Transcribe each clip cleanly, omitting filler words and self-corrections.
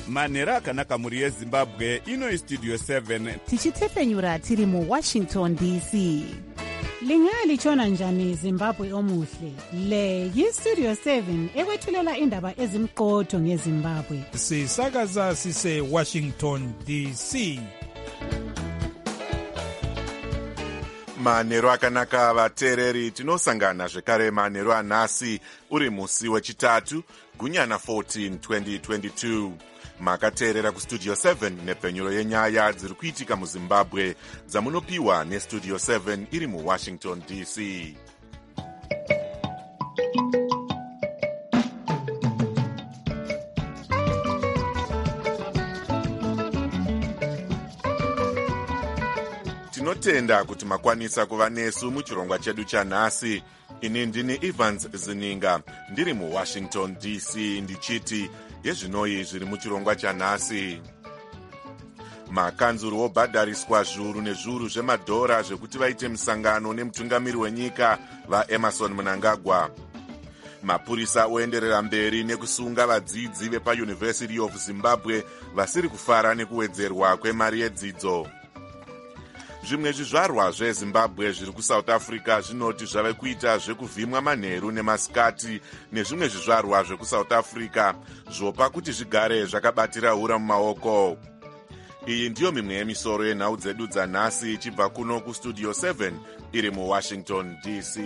manhero akanaka mhuri yezimbabwe. Ino istudio 7 tichitefenyura tiri muWashington DC. Lingalitshona njani Zimbabwe omuhle? Le yistudio 7 ekwethulela indaba ezimqotho ngeZimbabwe. Sisakaza sise Washington DC. Manhero akanaka vateereri, tinosangana zvekare manhero anhasi uri musi wechitatu gunyana 14 2022. Makateerera kustudio 7 nepfenyuro yenyaya dziri kuitika muZimbabwe dzamunopiwa nestudio 7 iri muWashington DC. Tinotenda kuti makwanisa kuva nesu muchirongwa chedu chanhasi. Ini ndini Evans Zininga ndiri muWashington DC ndichiti yezvinoi zviri muchirongwa chanhasi. Makanzuru obhadhariswa zviuru nezviuru zvemadhora zvekuti vaite musangano nemutungamiri wenyika vaEmmerson Mnangagwa. Mapurisa oenderera mberi nekusunga vadzidzi vepaUniversity of Zimbabwe vasiri kufara nekuwedzerwa kwemari yedzidzo. Zvimwe zvizvarwa zveZimbabwe zviri kuSouth Africa zvinoti zvave kuita zvekuvhimwa manheru nemasikati nezvimwe zvizvarwa zvekuSouth Africa zvopa kuti zvigare zvakabatira hura mumaoko. Iyi ndiyo mimwe yemisoro yenhau dzedu dzanhasi ichibva kuno kustudio 7 iri muWashington DC.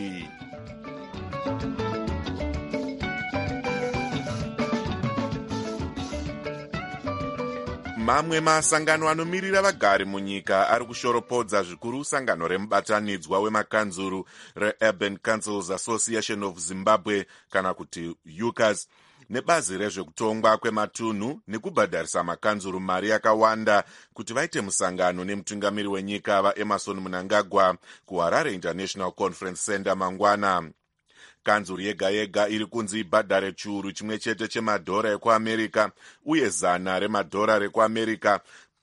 Mamwe masangano anomirira vagari munyika ari kushoropodza zvikuru sangano remubatanidzwa wemakanzuru reUrban Councils Association of Zimbabwe kana kuti UCAS nebazi rezvekutongwa kwematunhu nekubhadharisa makanzuru mari yakawanda kuti vaite musangano nemutungamiri wenyika vaEmmerson Mnangagwa kuHarare International Conference Center mangwana. Kanzuru yega yega iri kunzi ibhadhare chiuru chimwe chete chemadhora ekuAmerika uye $100 remadhora rekuAmerika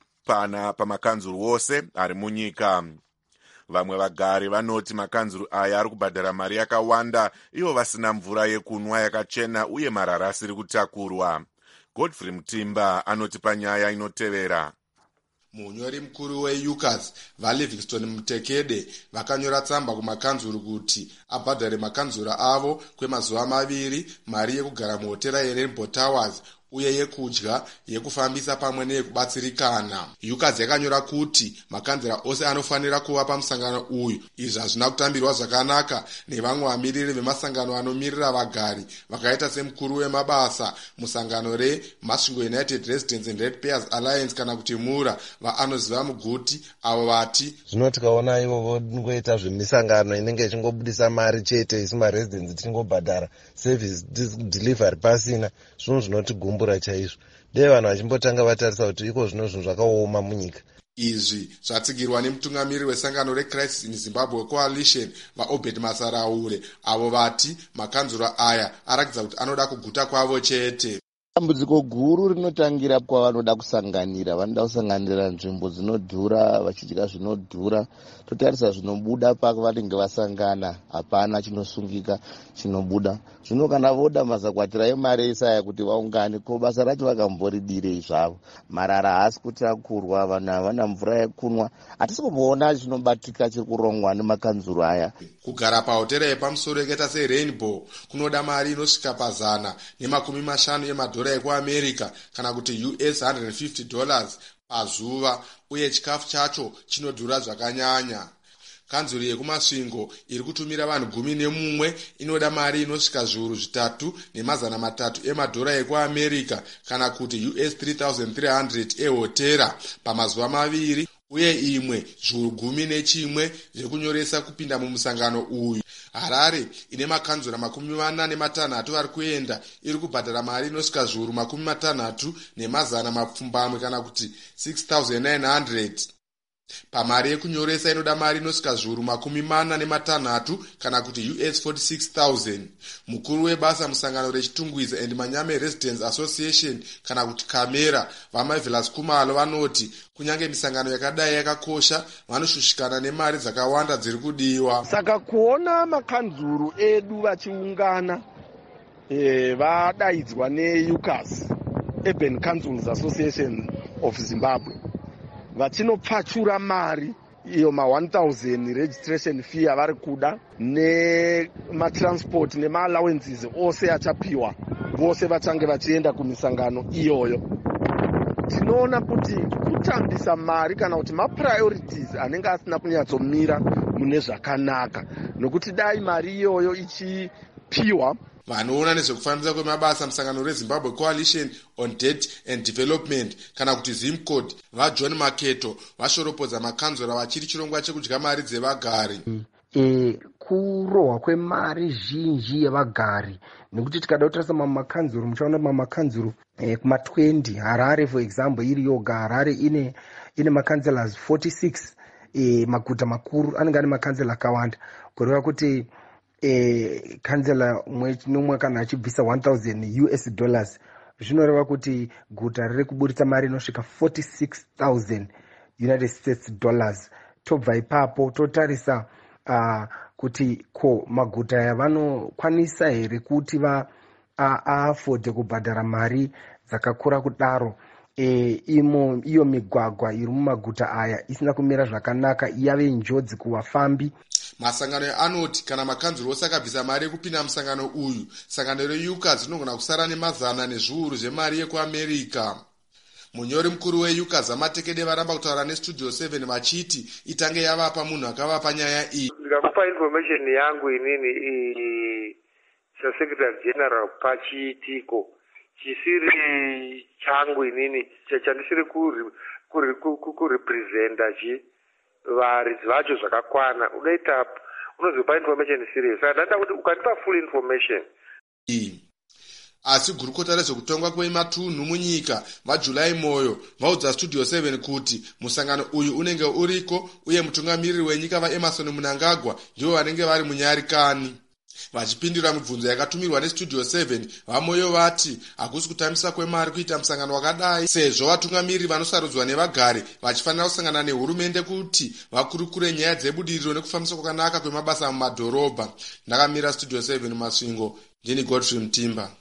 pamakanzuru wose ari munyika. Vamwe vagari vanoti makanzuru aya ari kubhadhara mari yakawanda ivo vasina mvura yekunwa yakachena uye marara asiri kutakurwa. Godfrey Mutimba anoti panyaya inotevera. Munyori mukuru weUCAS vaLivingston Mutekede vakanyora tsamba kumakanzuru kuti abhadhare makanzuru avo kwemazuva 2 mari yekugara muhotera yeRainbow Towers uye yekudya, yekufambisa pamwe neyekubatsirikana. UCAS yakanyora kuti makanzura ose anofanira kuva pamusangano uyu. Izvi hazvina kutambirwa zvakanaka nevamwe vamiriri vemasangano anomirira vagari vakaita semukuru wemabasa musangano reMasvingo United Residents and Ratepayers Alliance kana kuti MURA vaanoziva muguti avo vati zvino tikaona ivo ngoita zvemisangano inenge ichingobudisa mari chete isu maresidents tingobhadhara service delivery pasina zvino zvinotigumba chaizvo dei vanhu vachimbotanga vatarisa kuti iko zvino zvinhu zvakaoma munyika. Izvi zvatsigirwa nemutungamiri wesangano reCrisis in Zimbabwe Coalition vaObed Masaraure avo vati makanzura aya arakidza kuti anoda kuguta kwavo chete. Dambudziko guru rinotangira kwavanoda kusanganira, vanoda kusanganira nzvimbo dzinodhura, vachidya zvinodhura. Totarisa zvinobuda pavanenge vasangana, hapana chinosungika chinobuda. Zvino kana voda mazakwatira emari esaya kuti vaungane, ko basa racho vakamboridire zvavo. Marara haasi kutakurwa, vanhu havana mvura yekunwa. Hatisi kumboona chinobatika chiri kurongwa nemakanzuru aya. Kugara pahotera yepamusoro yakaita seRainbow kunoda mari inosvika $150 yemadhora ekuAmerika kana kuti US $150 pazuva uye chikafu chacho chinodhura zvakanyanya. Kanzuru yekumasvingo iri kutumira vanhu 11 inoda mari inosvika $3,300 yemadhora ekuAmerika kana kuti US $3,300 ehotera pamazuva 2 uye imwe $11,000 zvekunyoresa kupinda mumusangano uyu. Harare ine makanzura 46 vari kuenda iri kubhadhara mari inosvika $60,000 kana kuti 6,900. Pamari yekunyoresa inoda mari inosvika $46,000 kana kuti US $46,000. Mukuru webasa musangano rechitungwiza and Manyame Residents Association kana kuti Kamera vaMarvelous Kumalo vanoti kunyange misangano yakadai yakakosha vanoshushikana nemari dzakawanda dziri kudiwa. Saka kuona makanzuru edu vachiungana vadaidzwa neUCAS Urban Councils Association of Zimbabwe vachinopfachura mari iyo ma1000 registration fee avari kuda nematransport nemaallowances ose achapiwa vose vachange vachienda kumisangano iyoyo. Tinoona kuti kutambisa mari kana kuti mapriorities anenge asina kunyatsomira mune zvakanaka, nokuti dai mari iyoyo ichipiwa. Vanoona nezvekufambisa kwemabasa musangano reZimbabwe Coalition on Debt and Development kana kuti ZIMCODE vaJohn Maketo vashoropodza makanzura vachiri chirongwa chekudya mari dzevagari. Kurohwa kwemari zhinji yevagari, nekuti tikada kutarisa mamakanzuru, muchaona mamakanzuru kuma20 Harare for example iri yoga Harare ine makanzellors 46, maguta makuru anenge ane makanzela akawanda, kureva kuti kanzela umwe kana achibvisa $1,000 zvinoreva kuti guta riri kuburitsa mari inosvika $46,000. Tobva ipapo totarisa kuti ko maguta yavanokwanisa here kuti aafodhe kubhadhara mari dzakakura kudaro. Iyo migwagwa iri mumaguta aya isina kumira zvakanaka, yave njodzi kuvafambi. Masangano anoti kana makanzuro ose akabvisa mari yekupinda musangano uyu, sangano reUCAS rinogona kusara nemazana nezviuru zvemari yekuAmerica. Munyori mukuru weUCAS Amatekede varamba kutaura neStudio 7 vachiti itange yavapa munhu akavapa nyaya iyi. Ndikakupa information yangu inini Secretary General pachiitiko chisiri changu inini chandisiri kurepresenta varidzi vacho zvakakwana. Unozopa information serious. Ndanda kuti ukanipa full information. Asi gurukota rezvekutongwa kwematunhu munyika vaJulai Moyo vaudza Studio 7 kuti musangano uyu unenge uriko uye mutungamiriri wenyika vaEmerson Mnangagwa ndivo vanenge vari munyarikani. Vachipindura mibvunzo yakatumirwa neStudio 7, vaMoyo vati hakusi kutambisa kwemari kuita musangano wakadai, sezvo vatungamiriri vanosarudzwa nevagari vachifanira kusangana nehurumende kuti vakurukure nyaya dzebudiriro nekufambiswa kwakanaka kwemabasa mumadhorobha. Ndakamira Studio 7 Masvingo, ndini Godfrey Mtimba.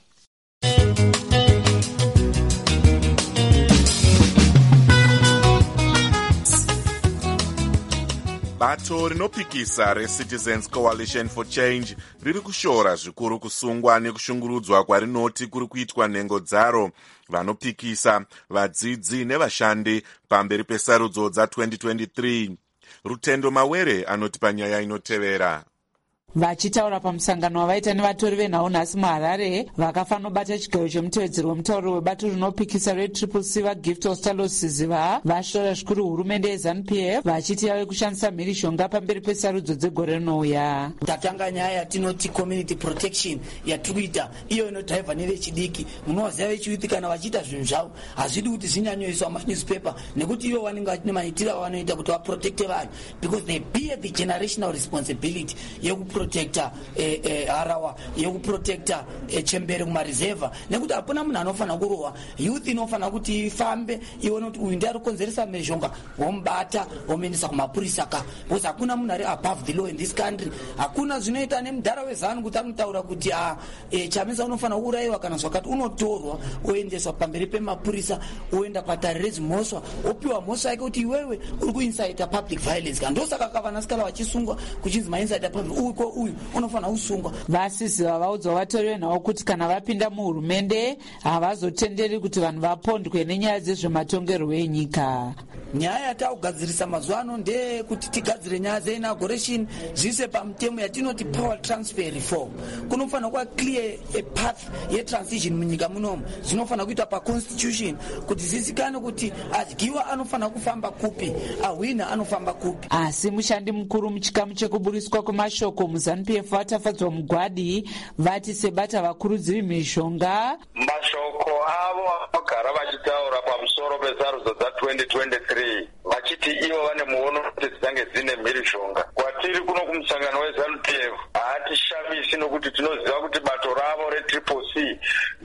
Bato rinopikisa reCitizens Coalition for Change riri kushora zvikuru kusungwa nekushungurudzwa kwarinoti kuri kuitwa nhengo dzaro vanopikisa, vadzidzi nevashandi pamberi pesarudzo dza2023. Rutendo Mawere anoti panyaya inotevera. Vachitaura pamusangano wavaita nevatori venhau nhasi muHarare, vakafanobata chigayo chemutevedzeri wemutauro webato rinopikisa reCCC vaGift Ostaloziziva vashora zvikuru hurumende yeZANU-PF vachiti yave kushandisa mhirishonga pamberi pesarudzo dzegore rinouya. Tatanga nyaya yatinoti community protection yatirikuita iyo inodhaivha nevechidiki. Munovaziva vechiyuthi kana vachiita zvinhu zvavo hazvidi kuti zvinyanyoiswa manewspaper, nekuti ivo vanenge vachine maitiro avanoita kuti vaprotecte vanhu, because they bear the generational responsibility protector harawa yekuprotecta chembere kumareserva, nekuti hapana munhu anofanira kurohwa. Youth inofanira kuti ifambe ione kuti uyu ndiye ari kukonzeresa mhezhonga, womubata womuendesa kumapurisa ka, because hakuna munhu ari above the law in this country. Hakuna zvinoita nemudhara weZANU kuti anotaura kuti chamisa unofanira kuurayiwa kana zvakati, unotorwa oendeswa pamberi pemapurisa, oenda patare rezimhosva, opiwa mhosva yake kuti iwewe uri kuinsaita public violence ka. Ndosaka kavanasikala vachisungwa kuchinzi mainsaita public uyu unofanira kusungwa. Vasiziva vaudza vatori venhau kuti kana vapinda muhurumende havazotenderi kuti vanhu vapondwe nenyaya dzezvematongerwo enyika. Nyaya yataakugadzirisa mazuva ano ndeyekuti tigadzire nyaya dzeinaugguration zvise pamutemo yatinoti power transfer reform. Kunofanira kuva clear a path yetransition munyika munomu. Zvinofanira kuita paconstitution kuti zvizikanwe kuti adyiwa anofanira kufamba kupi, ahwina anofamba kupi. Asi mushandi mukuru muchikamu chekuburiswa kwemashoko muZANU-PF vatafadzwa mugwadi vati sebata vakurudziri mhizhonga. Mashoko avo anogara vachitaura pamusoro pesarudzo dza2023 vachiti ivo vane muono kuti dzange dzine mhirishonga. Kwatiri kuno kumusangano weZANU-PF hatishamisi nokuti tinoziva kuti bato ravo reCCC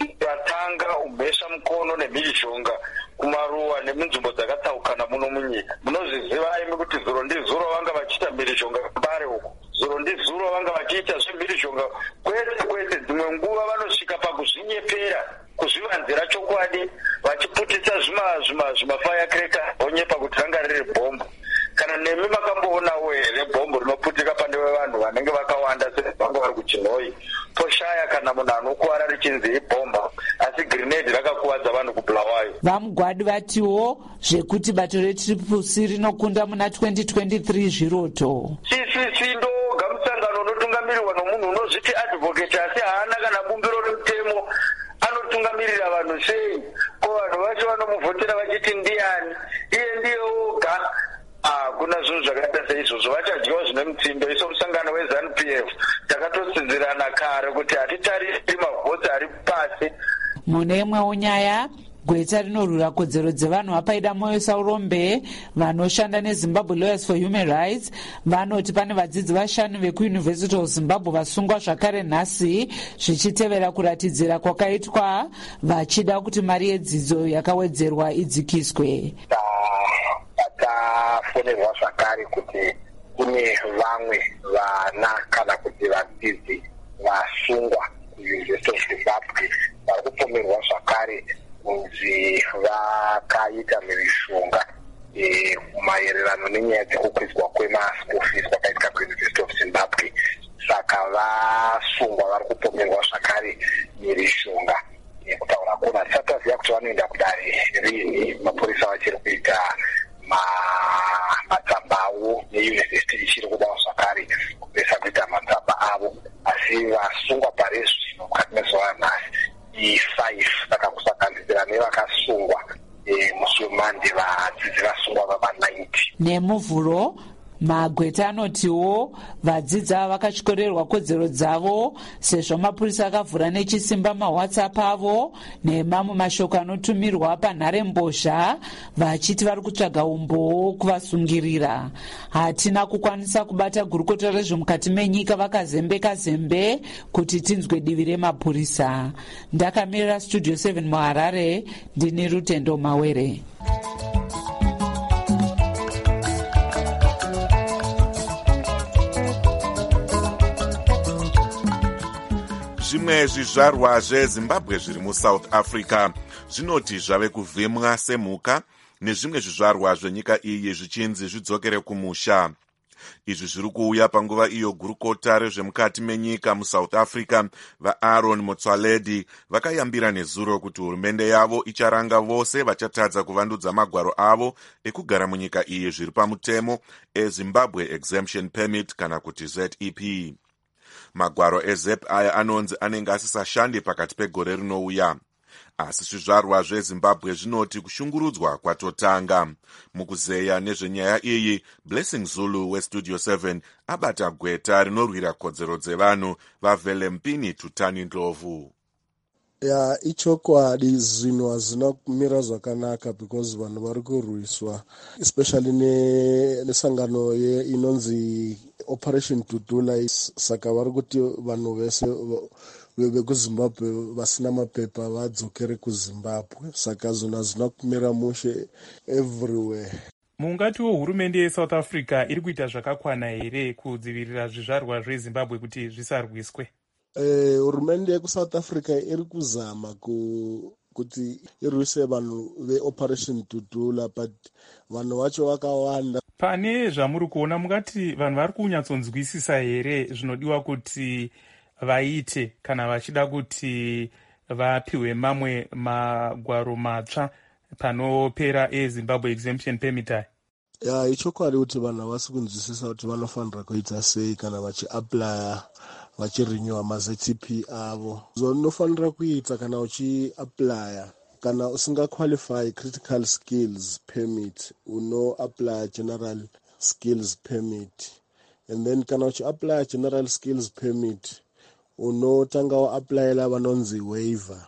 ratanga umhesha mukono nemhirishonga kumaruwa nemunzvimbo dzakatsaukana muno munyika. Munozviziva imi kuti zuro ndizuro vanga vachiita mhirishonga mbare uko, zuro ndizuro vanga vachiita zvemhirishonga kwete dzimwe nguva vanosvika pakuzvinyepera, kuzvivanzira chokwadi wakamboonawo here bhombo rinoputika pane vanhu vanenge vakawanda sevanga vari kuchinhoi toshaya kana munhu anokuwara richinzi ibhomba asi grenade rakakuwadza vanhu kubulawayo. vamugwadi vatiwo zvekuti bato reCCC rinokunda muna 2023 zviroto. CCC ndoga musangano unotungamirirwa nomunhu unozviti advocate asi haana kana bumbiro remutemo. Anotungamirira vanhu sei? Ko vanhu vacho vanomuvhotera vachiti ndiani? Iye ndiye oga. Kuna zvinhu zvakaita seizvozvo vachadyiwa zvine mutsindo. Iso musangano weZANU-PF takatotsinzirana kare kuti hatitariri mavhoti ari pasi. Mune imwewo nyaya, gweta rinorwira kodzero dzevanhu vapaida moyo saurombe vanoshanda neZimbabwe Lawyers for Human Rights vanoti pane vadzidzi vashanu vekuUniversity of Zimbabwe vasungwa zvakare nhasi zvichitevera kuratidzira kwakaitwa vachida kuti mari yedzidzo yakawedzerwa idzikiswe. Tafonerwa zvakare kuti kune vamwe vana kana kuti vadzidzi vasungwa kuUniversity of Zimbabwe vari kupomerwa zvakare kunzi vakaita mhirizhonga maererano nenyaya dzekukwidzwa kwema-school fees kwakaitika kuUniversity of Zimbabwe. Saka vasungwa vari kupomerwa zvakare mhirizhonga kutaura kuti hatisati taziva kuti vanoenda kudare rini. Mapurisa vachiri kuita matsamba avo neyunivhesiti ichiri kudawo zvakare kupesa kuita matsamba avo, asi vasungwa parezvino mukati mezuva ranhasi i5 saka kusaganizira nevakasungwa musi wemande vadzidzi vasungwa vava-90. Nemuvhuro magweta anotiwo vadzidzi ava vakatyorerwa kodzero dzavo sezvo mapurisa akavhura nechisimba maWhatsApp avo nemamwe mashoko anotumirwa panharembozha vachiti vari kutsvaga umbowo kuvasungirira. Hatina kukwanisa kubata gurukota rezvemukati menyika vakazembe kuti tinzwe divi remapurisa. Ndakamirira Studio 7 muHarare, ndini Rutendo Mawere. Zvimwe zvizvarwa zveZimbabwe zviri muSouth Africa zvinoti zvave kuvhimwa semhuka nezvimwe zvizvarwa zvenyika iyi zvichinzi zvidzokere kumusha. Izvi zviri kuuya panguva iyo gurukota rezvemukati menyika muSouth Africa vaAaron Motsoaledi vakayambira nezuro kuti hurumende yavo icharanga vose vachatadza kuvandudza magwaro avo ekugara munyika iyi zviri pamutemo eZimbabwe Exemption Permit kana kuti ZEP. Magwaro eZEP aya anonzi anenge asisashande pakati pegore rinouya. Asi zvizvarwa zveZimbabwe zvinoti kushungurudzwa kwatotanga. Mukuzeya nezvenyaya iyi, Blessing Zulu weStudio 7 abata gweta rinorwira kodzero dzevanhu vaVelempini Tutani Ndlovu. Ichokwadi zvinhu hazina kumira zvakanaka because vanhu vari kurwiswa especially nesangano inonzi Operation Tutula. Saka vari kuti vanhu vese vekuZimbabwe vasina mapepa vadzokere kuZimbabwe. Saka zvinhu hazina kumira mushe everywhere. Mungatiwo hurumende yeSouth Africa iri kuita zvakakwana here kudzivirira zvizvarwa zveZimbabwe kuti zvisarwiswe? Hurumende yekuSouth Africa iri kuzama kuti irwise vanhu veOperation Tutula, but vanhu vacho vakawanda. Pane zvamuri kuona mungati vanhu vari kunyatsonzwisisa here zvinodiwa kuti vaite kana vachida kuti vapiwe mamwe magwaro matsva panopera eZimbabwe Exemption Permit? Ichokwadi kuti vanhu havasi kunzwisisa kuti vanofanira kuita sei kana vachiaplya vachirenewa maZTP avo. Zvaunofanira kuita kana uchiaplya, kana usingaqualify critical skills permit unoapply general skills permit, and then kana uchiapply general skills permit unotanga waaplyela vanonzi waiver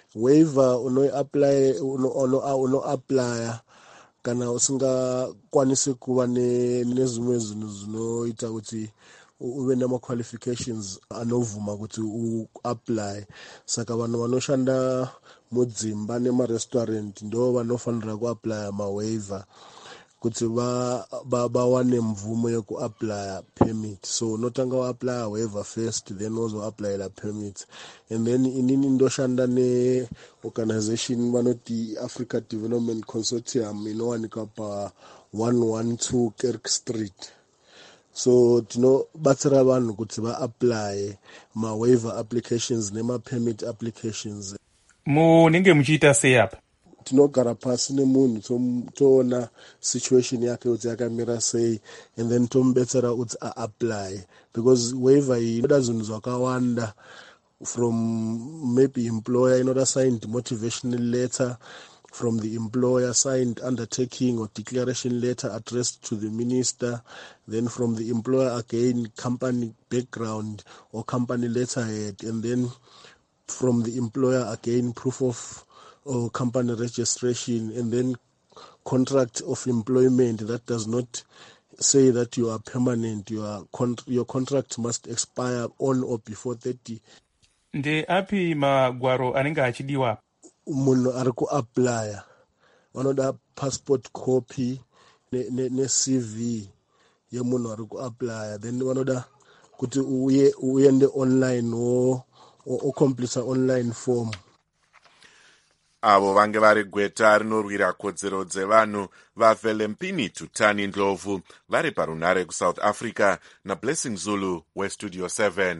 unoapply kana usingakwanisi kuva nezvimwe zvinhu zvinoita kuti uve namaqualifications anovhuma kuti uapply. Saka vanhu vanoshanda mudzimba nemarestaurant ndo vanofanira kuapply mawaiver kuti vawane mvumo yekuapply permit. So unotanga waapply waiver first, then wozoapply la permit. And then inini ndoshanda ne-organization vanoti Africa Development Consortium inowanika pa 112 Kirk Street. So tinobatsira vanhu kuti vaapply ma-waiver applications nema-permit applications. Munenge muchiita sei apa? Tinogara pasi nemunhu toona situation yake kuti yakamira sei, and then tomubetsera kuti aapply, because waiver iyi inoda zvinhu zvakawanda, from maybe employer inoda signed motivational letter from the employer, signed undertaking or declaration letter addressed to the minister, then from the employer again company background or company letterhead, and then from the employer again proof of or company registration, and then contract of employment that does not say that you are permanent. Your contract must expire on or before 30. Nde api magwaro anenge achidiwa? Munhu ari kuapply vanoda passport copy ne CV yemunhu ari kuapply, then vanoda kuti uende online o complete online form. Avo vange vari gweta rinorwira kodzero dzevanhu vaVelempini Tutani Ndlovu vari parunare kuSouth Africa naBlessing Zulu weStudio 7.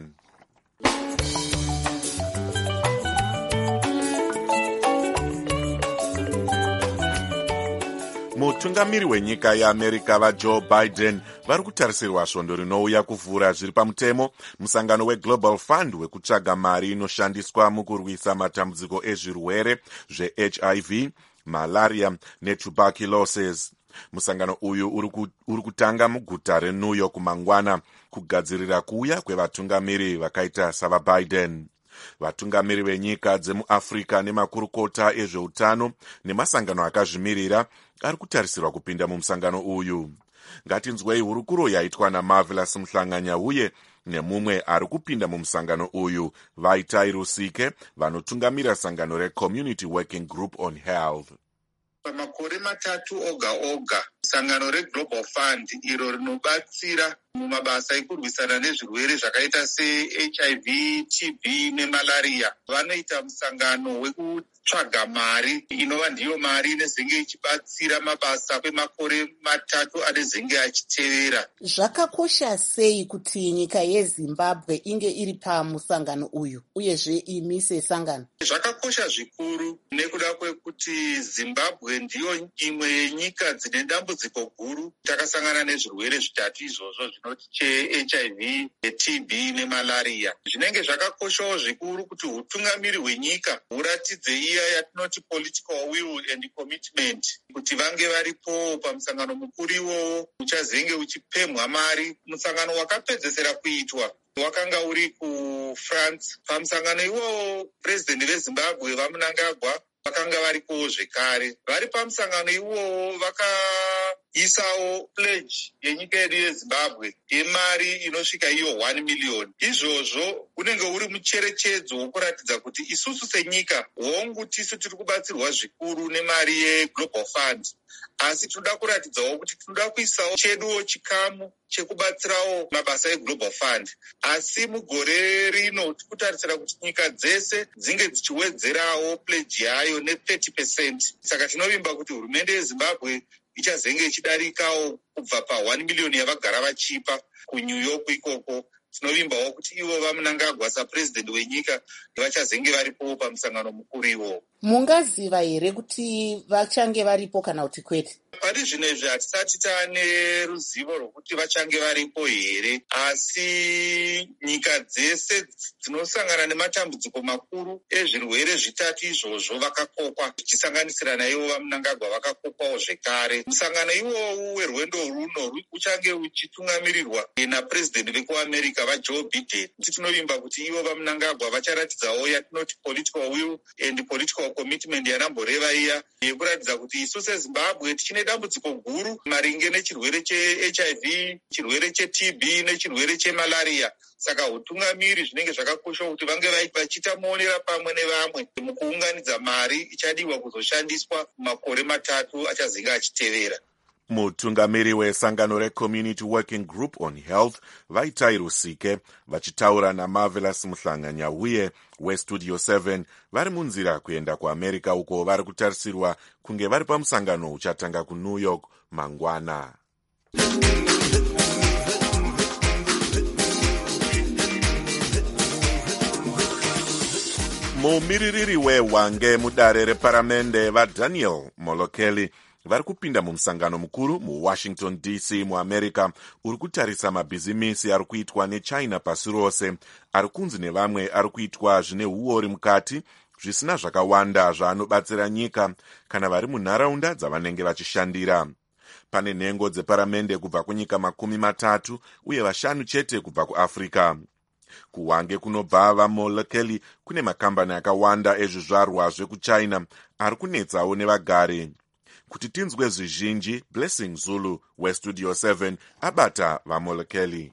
Mutungamiri wenyika yeAmerica vaJoe Biden vari kutarisirwa svondo rinouya kuvhura zviri pamutemo musangano weGlobal Fund wekutsvaga mari inoshandiswa mukurwisa matambudziko ezvirwere zveHIV, malaria netuberculosis. Musangano uyu uri kutanga muguta reNew York mangwana kugadzirira kuuya kwevatungamiri vakaita savaBiden. Vatungamiri venyika dzemuAfrica nemakurukota ezveutano nemasangano akazvimirira ari kutarisirwa kupinda mumusangano uyu. Ngatinzwei hurukuro yaitwa naMarvelous Muhlanganya uye nemumwe ari kupinda mumusangano uyu, Vaitai Rusike, vanotungamira sangano reCommunity Working Group on Health. Pamakore matatu oga oga, sangano reGlobal Fund iro rinobatsira mumabasa ekurwisana nezvirwere zvakaita seHIV, TB nemalaria, vanoita musangano wekutsvaga mari inova ndiyo mari inezenge ichibatsira mabasa kwemakore matatu anezenge achitevera. Zvakakosha sei kuti nyika yeZimbabwe inge iri pamusangano uyu uyezve imi sesangano? Zvakakosha zvikuru nekuda kwekuti Zimbabwe ndiyo imwe yenyika dzine dambudziko guru. Takasangana nezvirwere zvitatu izvozvo zvinoti cheHIV, TB nemalaria. Zvinenge zvakakoshawo zvikuru kuti utungamiri hwenyika huratidze iya yatinoti political will and commitment, kuti vange varipo pamusangano mukuru iwowo uchazenge uchipemhwa mari. Musangano wakapedzesera kuitwa wakanga uri kuFrance. Pamusangano iwowo president veZimbabwe vaMnangagwa vakanga varikowo zvekare. Vari pamusangano iwowo vakaisawo pledge yenyika yedu yeZimbabwe yemari inosvika iyo 1 million. Izvozvo unenge uri mucherechedzo wokuratidza kuti isusu senyika hongu tisu tiri kubatsirwa zvikuru nemari yeGlobal Fund, asi tinoda kuratidzawo kuti tinoda kuisawo cheduwo chikamu chekubatsirawo mabasa eGlobal Fund. Asi mugore rino tikutarisira kuti nyika dzese dzinge dzichiwedzerawo pledge yayo ne30%. Saka tinovimba kuti hurumende yeZimbabwe ichazenge ichidarikawo kubva pa1 million yavagara vachipa kuNew York ikoko. Tinovimbawo kuti ivo vaMnangagwa sapresident wenyika vachazenge varipo pamusangano mukuru iwowo. Mungaziva here kuti vachange varipo kana kuti kwete? Pari zvino izvi hatisati taane ruzivo rwokuti vachange varipo here, asi nyika dzese dzinosangana nematambudziko makuru ezvirwere zvitatu izvozvo vakakokwa, zvichisanganisira naivo vaMnangagwa vakakokwawo zvekare. Musangano iwowu werwendo runo uchange uchitungamirirwa napresident vekuAmerica vaJoe Biden. Tinovimba kuti ivo vaMnangagwa vacharatidzawo yatinoti political will and political commitment yanamboreva iya yekuratidza kuti isu seZimbabwe tichine dambudziko guru maringe nechirwere cheHIV, chirwere cheTB nechirwere chemalaria. Saka utungamiri zvinenge zvakakosha kuti vange vachiita muonera pamwe nevamwe mukuunganidza mari ichadiwa kuzoshandiswa makore matatu achazenge achitevera. Mutungamiri wesangano reCommunity Working Group on Health Vaitai Rusike vachitaura naMarvelous Muhlanganyauye weStudio 7 vari munzira kuenda kuAmerica uko vari kutarisirwa kunge vari pamusangano uchatanga kuNew York mangwana. Mumiririri weHwange mudare reparamende vaDaniel Molokeli vari kupinda mumusangano mukuru muWashington DC muAmerica uri kutarisa mabhizimisi ari kuitwa neChina pasi rose, ari kunzi nevamwe ari kuitwa zvine uori mukati, zvisina zvakawanda zvaanobatsira nyika kana vari munharaunda dzavanenge vachishandira. Pane nhengo dzeparamende kubva kunyika 30 uye 5 chete kubva kuAfrica. KuHwange kunobva vaMolokeli kune makambani akawanda ezvizvarwa zvekuChina ari kunetsawo nevagari. Kuti tinzwe zvizhinji, Blessing Zulu weStudio 7 abata vaMolokeli.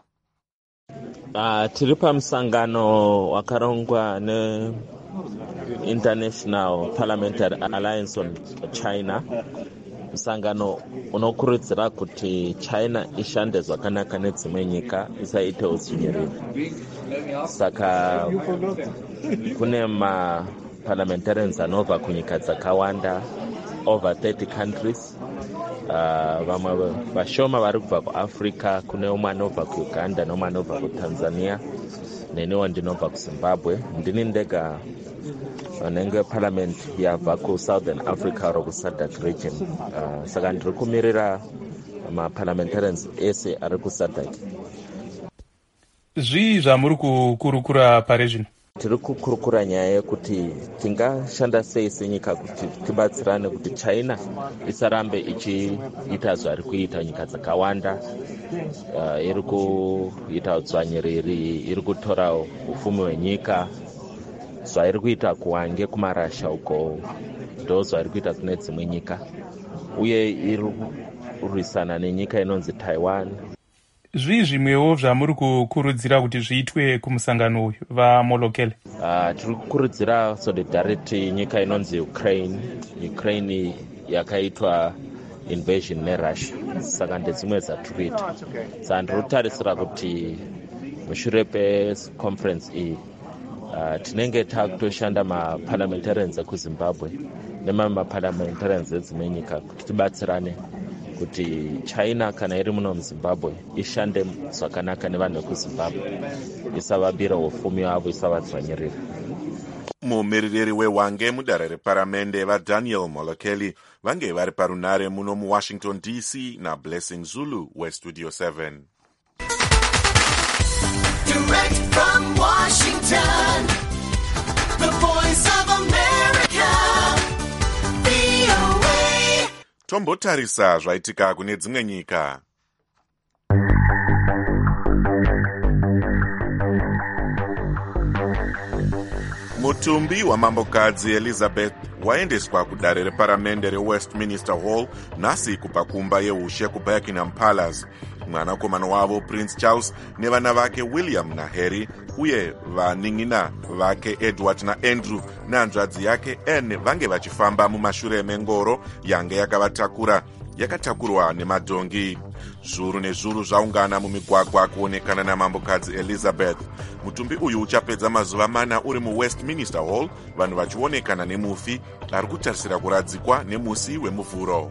Tiri pamusangano wakarongwa neInternational Parliamentary Alliance on China. Musangano unokurudzira kuti China ishande zvakanaka nedzimwe nyika, isaite utsvinyiriri. Saka kune maparliamentarians anobva kunyika dzakawanda, over 30 countries. Vamwe vashoma vari kubva kuAfrica, kune umwe anobva kuUganda neumwe anobva kuTanzania, neniwo ndinobva kuZimbabwe. Ndini ndega anenge parliament yabva kuSouthern Africa ro kuSADC region. Saka ndiri kumirira maparliamentarians ese ari kuSADC. Zvii zvamuri kukurukura parizvino? Tiri kukurukura nyaya yekuti tingashanda sei senyika kuti tibatsirane kuti China isarambe ichiita zvari kuita nyika dzakawanda. Iri kuita utsvanyiriri, iri kutora ufumi hwenyika, zvairi kuita kuHwange kumaRussia uko ndo zvairi kuita kune dzimwe nyika, uye iri kurwisana nenyika inonzi Taiwan. Zvii zvimwewo zvamuri kukurudzira kuti zviitwe kumusangano uyu vaMolokeli? Tiri kukurudzira solidarity nyika inonzi Ukraine yakaitwa invasion neRussia, saka ndedzimwe dzatiri kuita. Saka ndiri kutarisira kuti mushure peconference iyi tinenge takutoshanda maparliamentarians ekuZimbabwe nemamwe maparliamentarians edzimwe nyika kuti tibatsirane kuti China kana iri muno muZimbabwe ishande zvakanaka nevanhu vekuZimbabwe, isavabira ufumi wavo, isavadzvanyirira. Mumiririri weHwange mudare reparamende vaDaniel Molokeli vange vari parunare muno muWashington DC naBlessing Zulu weStudio 7. Direct from Washington, the voice of America, VOA. Tombotarisa zvaitika kune dzimwe nyika. Mutumbi wamambokadzi Elizabeth waendeswa kudare reparamende reWestminster Hall nhasi kubva kumba yeushe kuBuckingham Palace. Mwanakomana wavo Prince Charles nevana vake William naHarry uye vanin'ina vake Edward naAndrew nehanzvadzi yake Anne vange vachifamba mumashure mengoro yange yakatakurwa nemadhongi. Zviuru nezviuru zvaungana mumigwagwa kuonekana namambokadzi Elizabeth. Mutumbi uyu uchapedza mazuva 4 uri muWestminster Hall, vanhu vachionekana nemufi ari kutarisira kuradzikwa nemusi wemuvhuro.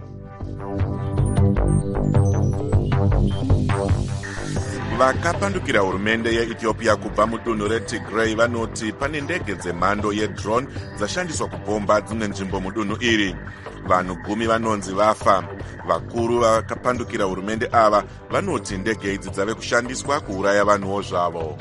Vakapandukira hurumende yeEthiopia kubva mudunhu reTigray vanoti pane ndege dzemhando yedrone dzashandiswa kubhomba dzimwe nzvimbo mudunhu iri. Vanhu 10 vanonzi vafa. Vakuru vakapandukira hurumende ava vanoti ndege idzi dzave kushandiswa kuuraya vanhuwo zvavo.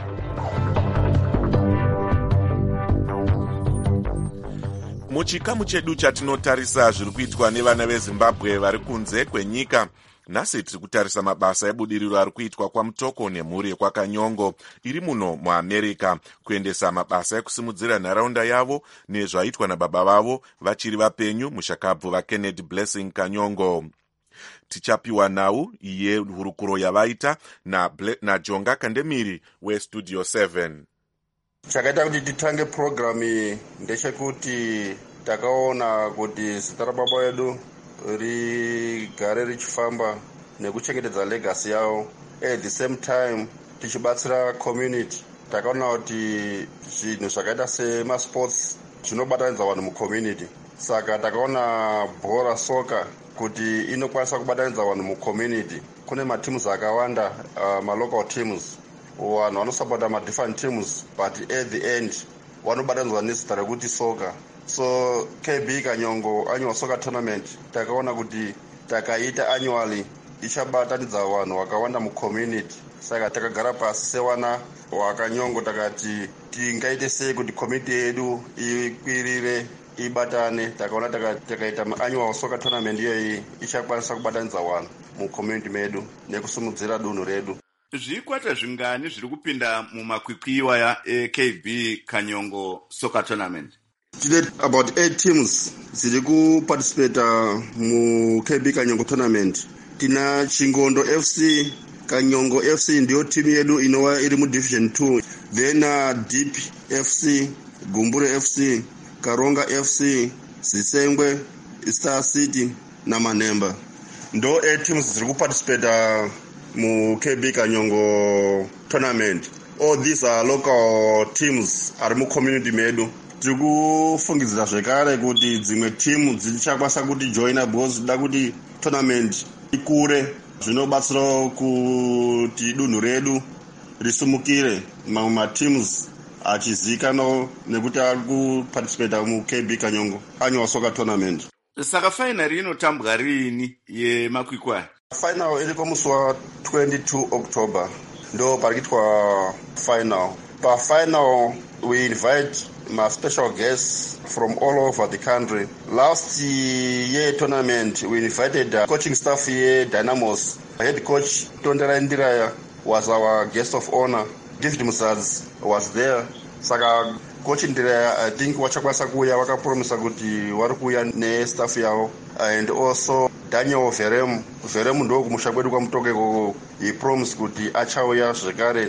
Muchikamu chedu chatinotarisa zviri kuitwa nevana veZimbabwe vari kunze kwenyika, nhasi tiri kutarisa mabasa ebudiriro ari kuitwa kwamutoko nemhuri yekwakanyongo iri muno muAmerica kuendesa mabasa ekusimudzira nharaunda yavo nezvaitwa nababa vavo vachiri vapenyu mushakabvu vaKennedy Blessing Kanyongo. Tichapiwa nhau iye hurukuro yavaita naJonga Kandemiri weStudio 7. Chakaita kuti titange program iyi ndechekuti takaona kuti zita rababa wedu rigare richifamba nekuchengetedza legacy yavo. At the same time tichibatsira community. Takaona kuti zvinhu zvakaita semasports zvinobatanidza vanhu mucommunity, saka takaona bhora soka kuti inokwanisa kubatanidza vanhu mucommunity. Kune mateams akawanda, malocal teams, vanhu vanosapota madifferent teams, but at the end vanobatanidzwa nezita rekuti soka. So KB Kanyongo annual soccer tournament takaona kuti takaita annually ichabatanidza vanhu vakawanda mucommunity, saka takagara pasi sevana vakanyongo takati tingaite sei kuti community yedu ikwirire ibatane. Takaona takaita annual soccer tournament iyoyi ichakwanisa kubatanidza vanhu mucommunity medu nekusimudzira dunhu redu. Zvikwata zvingani zviri kupinda mumakwikwiwa ya KB Kanyongo soccer tournament? Today about 8 teams ziri kuparticipata muKB Kanyongo tournament. Tina Chingondo FC, Kanyongo FC ndiyo team yedu inova iri mudivision 2. Then Deep FC, Gumbure FC, Karonga FC, Zisengwe, Star City na Manemba. Ndo 8 teams ziri kuparticipata muKB Kanyongo tournament. All these are local teams ari mucommunity medu. Tiri kufungidzira zvekare kuti dzimwe timu dzichakwanisa kuti joina because da kuti tournament ikure, zvinobatsira kuti dunhu redu risumukire. Mamwe mateams achizikanwa nekuti ari kuparticipata muKB Kanyongo annual soccer tournament. Saka final inotambwa rini yemakwikwi? Final iriko musi wa 22 October ndo parikuitwa final. Pa final we invite my special guests from all over the country. Last year tournament we invited coaching staff here Dynamos. Head coach Tondera Ndiraya was our guest of honor. David Musaz was there. Saka coach Ndiraya I think wachakwanisa kuya vakapromisa kuti vari kuya nestaff yavo, and also Daniel Veremu ndo kumusha kwedu kwamutokeko he promised kuti achauya zvekare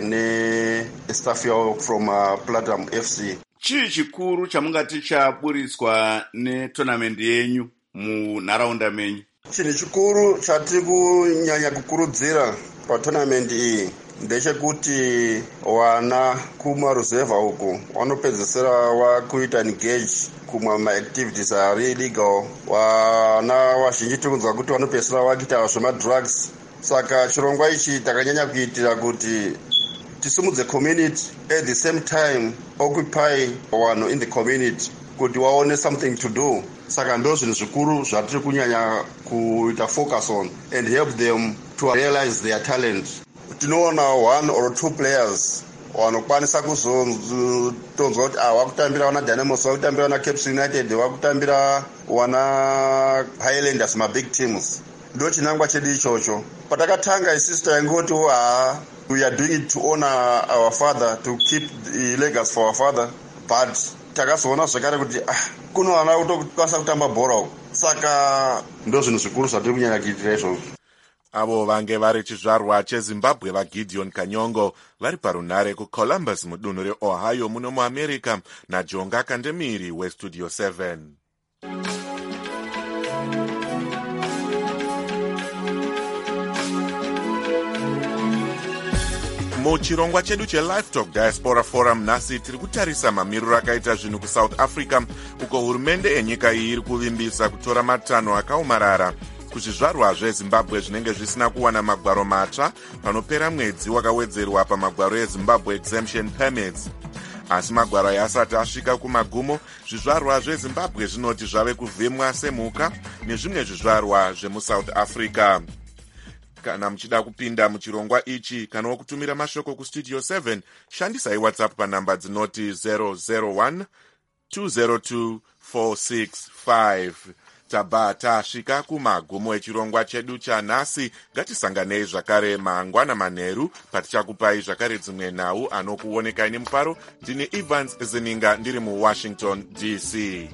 nestaff yavo from Platinum FC. Chii chikuru chamungati chaburitswa netournament yenyu munharaunda menyu? Chinhu chikuru chatiri kunyanya kukurudzira patournament iyi ndechekuti vana kumaruzevha uku vanopedzesera vakuita engage kumwe maactivities ari illegal. Vana vazhinji tiri kunzwa kuti vanopedzesera vakuita zvemadrugs. Saka chirongwa ichi takanyanya kuitira kuti tisimudze community, at the same time occupy vanhu in the community kuti vaone something to do. Saka ndo zvinhu zvikuru zvatiri kunyanya kuita focus on and help them to realize their talent. Tinoona 1 or 2 players vanokwanisa kuzotonzwa kuti vakutambira vana Dynamos, vakutambira vana Caps United, vakutambira vana Highlanders, mabig teams. Ndo chinangwa chedu ichocho. Patakatanga isisi taingoti we are doing it to honor our father, to keep the legacy for our father, but takazoona zvekare kuti kuno vana kutokwanisa kutamba bhora uko. Saka ndo zvinhu zvikuru zvatiri kunyanya kuitira izvozvo. Avo vange vari chizvarwa cheZimbabwe vaGideon Kanyongo vari parunhare kuColumbus mudunhu reOhio muno muAmerica naJonga Kandemiri weStudio 7. Muchirongwa chedu cheLivetalk Diaspora Forum nhasi tiri kutarisa mamiriro akaita zvinhu kuSouth Africa, uko hurumende enyika iyi iri kuvimbisa kutora matanho akaomarara kuzvizvarwa zveZimbabwe zvinenge zvisina kuwana magwaro matsva panopera mwedzi wakawedzerwa pamagwaro eZimbabwe Exemption Permits. Asi magwaro aya asati asvika kumagumo, zvizvarwa zveZimbabwe zvinoti zvave kuvhimwa semhuka nezvimwe zvizvarwa zvemuSouth Africa. Kana muchida kupinda muchirongwa ichi kana wokutumira mashoko kuStudio 7, shandisai WhatsApp panhamba dzinoti 001 202 465. Tabva tasvika kumagumo echirongwa chedu chanhasi. Ngatisanganei zvakare mangwana manheru patichakupai zvakare dzimwe nhau anokuonekai nemufaro. Ndini Evans Zininga ndiri muWashington DC.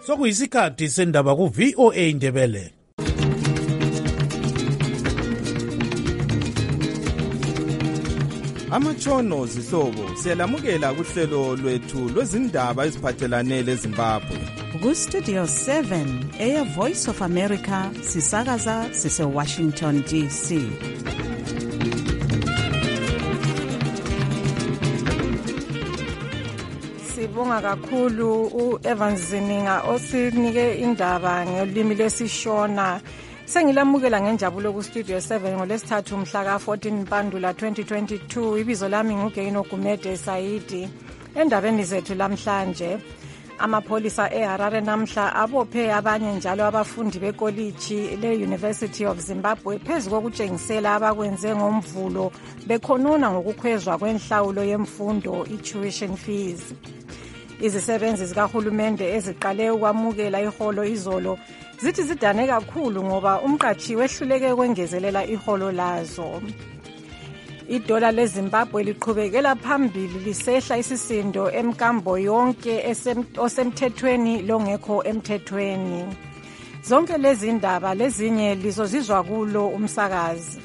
sokuyisikhathi sendaba ku-VOA Indebele. Amatshono zihlobo siyalamukela kuhlelo lwethu lwezindaba eziphathelane leZimbabwe. Ku-Studio 7 Air Voice of America sisakaza sise-Washington DC. Sibonga kakhulu u-Evans Zininga osinike indaba ngolimi lesishona. Sengilamukela ngenjabulo ku-Studio 7 ngolesithathu mhla ka-14 Mpandula 2022. Ibizo lami nguGeino Gumede Saidi. Endabeni zethu lamhlanje, amapholisa eHarare namhla abophe abanye njalo abafundi bekoliji le-University of Zimbabwe phezu kokutshengisela abakwenze ngomvulo bekhonona ngokukhwezwa kwenhlawulo yemfundo i-tuition fees. Izisebenzi zikahulumende eziqale ukwamukela iholo izolo zithi zidane kakhulu ngoba umqatshi wehluleke kwengezelela iholo lazo. Idola leZimbabwe liqhubekela phambili lisehla isisindo emkambo yonke osemthethweni longekho emthethweni. Zonke lezi ndaba lezinye lizozizwa kulo umsakazi.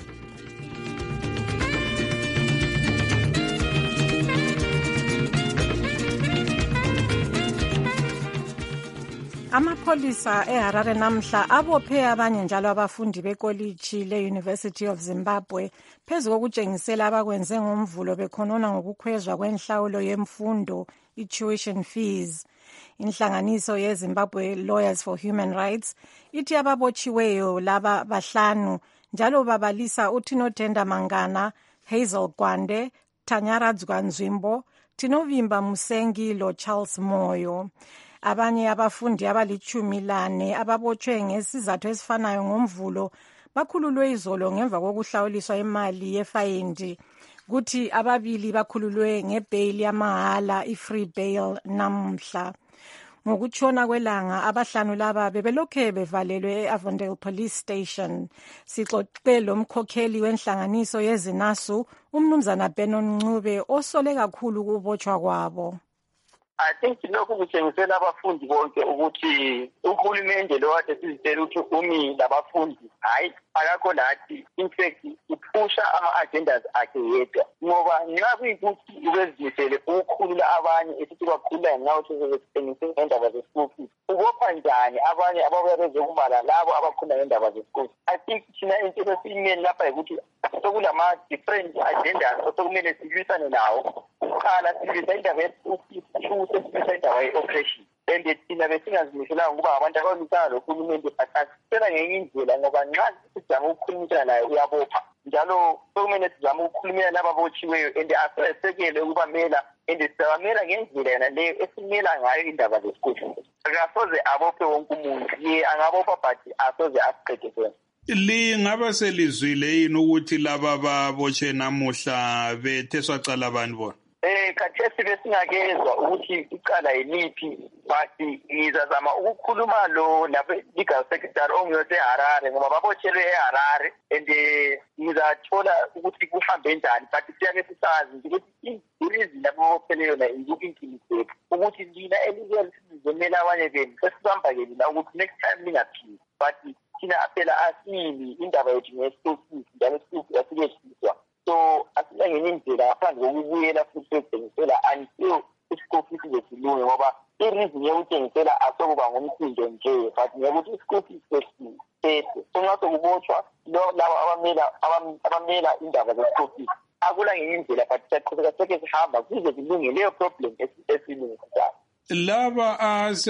Amapholisa eHarare namhla abophe abanye njalo abafundi bekoliji le-University of Zimbabwe phezu kokutshengisela abakwenze ngomvulo bekhonona ngokukhwezwa kwenhlawulo yemfundo i-tuition fees. Inhlanganiso yeZimbabwe Lawyers for Human Rights ithi ababotshiweyo laba bahlanu njalo babalisa uTinotenda Mangana, Hazel Gwande, Tanyara Dzwanzwimbo, Tinovimba Musengi lo Charles Moyo. Abanye abafundi abali-14 ababotshwe ngesizathu esifanayo ngomvulo bakhululwe izolo ngemva kokuhlawuliswa imali yefayindi, kuthi ababili bakhululwe ngebheyili yamahala i-free bail namhla. Ngokutshona kwelanga abahlanu laba bebelokhe bevalelwe e-Avondale Police Station. Sixoxe lomkhokheli wenhlanganiso yezinasu umnumzana Benon Ncube osole kakhulu ukubotshwa kwabo. I think lokhu kutshengisela abafundi bonke ukuthi uhulumende lo kade sizitshela ukuthi umi labafundi hayi akakho lathi, in fact uphusha ama-agendas akhe yedwa, ngoba nxa kuyikuthi ubezimisele ukukhulula abanye esithi bakhulula ngenxa yokuthi bezithengise ngendaba ze-school fees, ubopha njani abanye ababuya bezokubala labo abakhulula ngendaba ze-school? I think thina into esiyimele lapha yikuthi sokulama-different agendas osokumele silwisane nawo. Kuqala silwisa indaba ye-school fees, silwisa indaba ye-oppression. And thina besingazimiselanga ukuba abantu abalwisana lohulumende basasela ngenye indlela, ngoba nxa sizama ukukhulumisana naye uyabopha. Njalo sokumele sizame ukukhulumela lababotshiweyo and asesekele ukubamela and siyabamela ngendlela yena leyo esimela ngayo indaba zesikole. Akasoze abophe wonke umuntu, ye angabopha but asoze asiqede sona. Lingaba selizwile yini ukuthi laba babotshe namuhla betheswa cala abantu bona? Khathesi besingakezwa ukuthi icala yiliphi, but ngizazama ukukhuluma lo legal secretary onguseHarare ngoba babotshelwe eHarare and ngizathola ukuthi kuhambe njani, but siyabe sisazi ukuthi ireason labobophele yona inkinga ukuthi lina elizweni sizomela abanye benu sesibambakele la ukuthi next time lingaphili, but thina phela asili indaba yethu nge-school njalo school asiyehliswa. So asilangeni indlela ngaphandle kokubuyela futhi ukuthengisela until i-school fees zesilunge, ngoba i-reason yokuthengisela asokuba ngomsindo nje, but ngekuthi i-school fees sesithethe. So nxa sokubotshwa laba abamela indaba ze-school fees akula ngenye indlela, but siyaqhubeka seke sihamba kuze kulunge leyo problem esilungisayo. Laba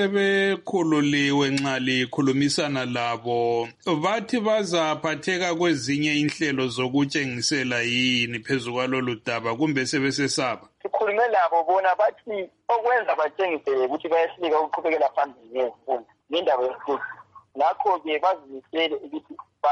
asebekhululiwe nxa likhulumisana labo bathi bazaphatheka kwezinye inhlelo zokutshengisela yini phezu kwalolu daba kumbe sebesesaba? Sikhulume labo bona bathi okwenza batshengisele ukuthi bayehlika ukuqhubekela phambili ngezifundo ngendaba yesikole. Ngakho-ke bazimisele ukuthi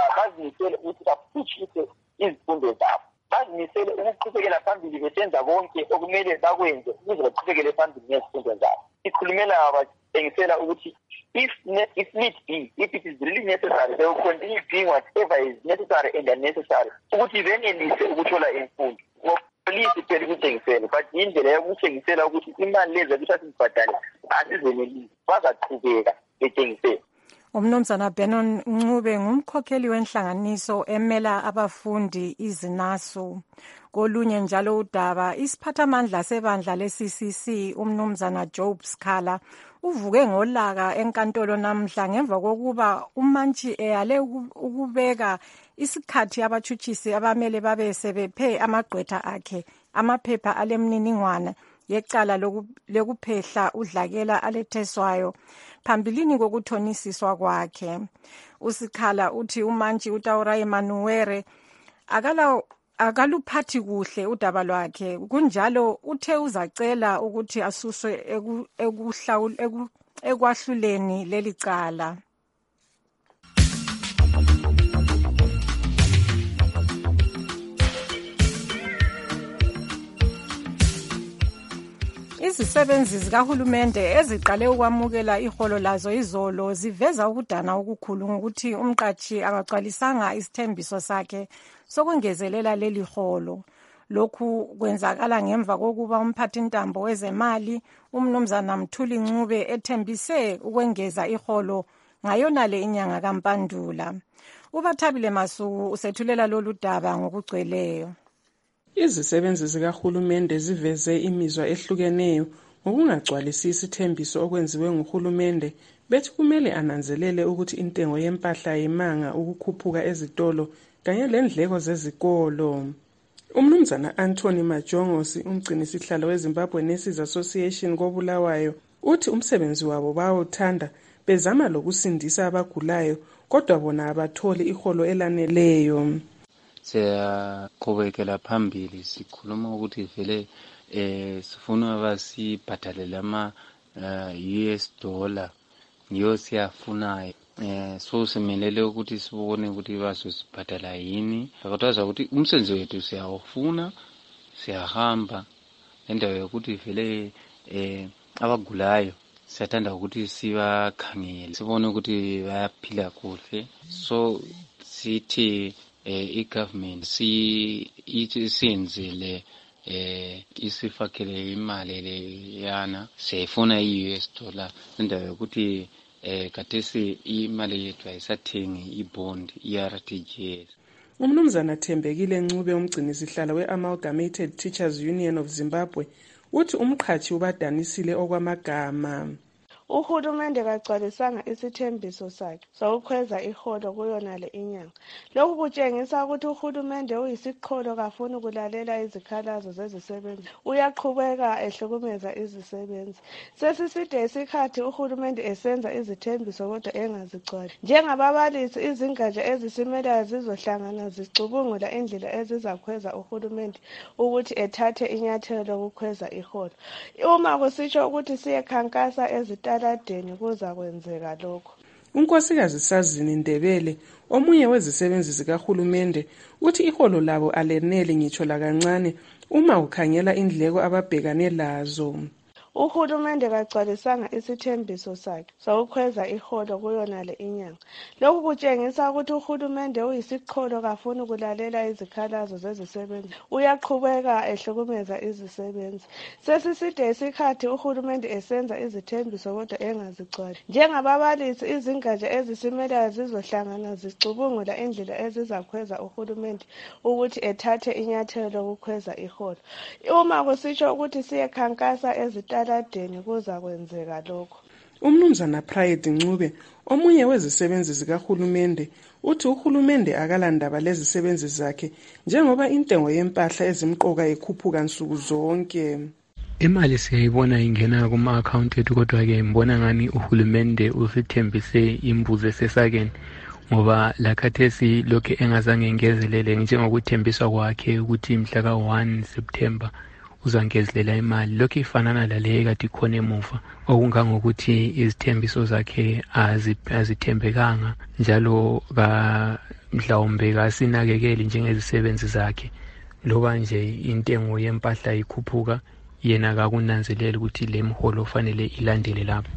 baphutshise izifundo zabo, bazimisele ukuqhubekela phambili besenza konke okumele bakwenze ukuze baqhubekele phambili ngezifundo zabo. Sikhulumela batshengisela ukuthi if need be, if it is really necessary, they will continue doing whatever is necessary and unnecessary ukuthi benelise ukuthola imfundo. liyisiphela ukuthengisela but indlela yokuthengisela ukuthi imali lezi ukuthi asizibhadale asizenelisi bazaqhubeka bethengisela. Umnumzana Benon Ncube ngumkhokheli wenhlanganiso emela abafundi izinasu. Kolunye njalo udaba isiphathamandla sebandla le-CCC umnumzana Job Skhala uvuke ngolaka enkantolo namhla ngemva kokuba umantshi eyale ukubeka isikhathi abathutshisi abamele babe sebephe amagqwetha akhe amaphepha alemniningwane yecala lokuphehla udlakela aletheswayo phambilini kokuthonisiswa kwakhe. Usikhala uthi umantshi uTaura Emanuwere akaluphathi kuhle udaba lwakhe, kunjalo uthe uzacela ukuthi asuswe ekwahluleni leli cala. Izisebenzi zikahulumende eziqale ukwamukela iholo lazo izolo ziveza ukudana okukhulu ngokuthi umqatshi akagcwalisanga isithembiso sakhe sokungezelela leli holo. Lokhu kwenzakala ngemva kokuba umphathintambo wezemali umnumzana Mthuli Ncube ethembise ukwengeza iholo ngayonale inyanga kaMpandula. UBathabile Masuku usethulela lolu daba ngokugcweleyo. Izisebenzi zikahulumende ziveze imizwa ehlukeneyo ngokungagcwalisi isithembiso okwenziwe nguhulumende, bethi kumele ananzelele ukuthi intengo yempahla yimanga ukukhuphuka ezitolo kanye lendleko zezikolo. Umnumzana Anthony Majongosi, umgcinisihlalo weZimbabwe Nurses Association koBulawayo, uthi umsebenzi wabo bawuthanda bezama lokusindisa abagulayo kodwa bona abatholi iholo elaneleyo. Siyaqhubekela phambili sikhuluma ukuthi vele sifuna abasibhadalele US dollar ngiyo siyafunayo. So simelele ukuthi sibone ukuthi bazosibhadala yini. Akuthaza ukuthi umsebenzi wethu siyawufuna, siyahamba endawo yokuthi vele abagulayo siyathanda ukuthi sibakhangele sibone ukuthi bayaphila kuhle. So sithi i-government siyenzele isifakele imali leyana siyifuna i-US dollar endawo yokuthi kathesi imali yethu ayisathengi ibond i-RTGS. Umnumzana Thembekile Ncube umgcinisihlalo we-Amalgamated Teachers Union of Zimbabwe uthi umqhatshi ubadanisile okwamagama. Uhulumende kagcwalisanga isithembiso sakhe sokukhweza iholo kuyonale inyanga. Lokhu kutshengisa ukuthi uhulumende uyisiqholo kafuni ukulalela izikhalazo zezisebenzi. Uyaqhubeka ehlukumeza izisebenzi. Sesiside isikhathi uhulumende esenza izithembiso kodwa engazigcwali. Njengababalisi izingatsha ezisimelayo zizohlangana zicubungula indlela ezizakhweza uhulumende ukuthi ethathe inyathelo lokukhweza iholo. Uma kusitsho ukuthi siyekhankasa ezitaladeni kuza kwenzeka lokho. Unkosikazi Sazini Ndebele, omunye wezisebenzi zikahulumende, uthi iholo labo alenele ngitsho lakancane uma ukhangela indleko ababhekane lazo. Uhulumende kagcwalisanga isithembiso sakhe sokukhweza iholo kuyonale inyanga. Lokhu kutshengisa ukuthi uhulumende uyisiqholo kafuni ukulalela izikhalazo zezisebenzi. Uyaqhubeka ehlukumeza izisebenzi. Sesiside isikhathi uhulumende esenza izithembiso kodwa engazigcwali. Njengababalisi izingatsha ezisimelayo zizohlangana zicubungula indlela ezizakhweza uhulumende ukuthi ethathe inyathelo lokukhweza iholo. Uma kusitsho ukuthi siyekhankasa ezitaladeni kuza kwenzeka lokho. Umnumzana Pride Ncube, omunye wezisebenzi zikahulumende, uthi uhulumende akalandaba lezisebenzi zakhe njengoba intengo yempahla ezimqoka ikhuphuka nsuku zonke. Imali siyayibona ingena kuma-account ethu kodwa-ke ngibona ngani uhulumende usithembise imbuzo esesakeni ngoba lakhathesi lokhu engazange ngezelele njengokuthembiswa kwakhe ukuthi mhla ka-1 September uzangezelela imali. Lokhu ifanana lale kade khona emuva okungangokuthi izithembiso zakhe azithembekanga njalo mhlawumbe kasinakekeli njengezisebenzi zakhe loba nje intengo yempahla ikhuphuka yena kakunanzelela ukuthi le mholo fanele ilandele lapho.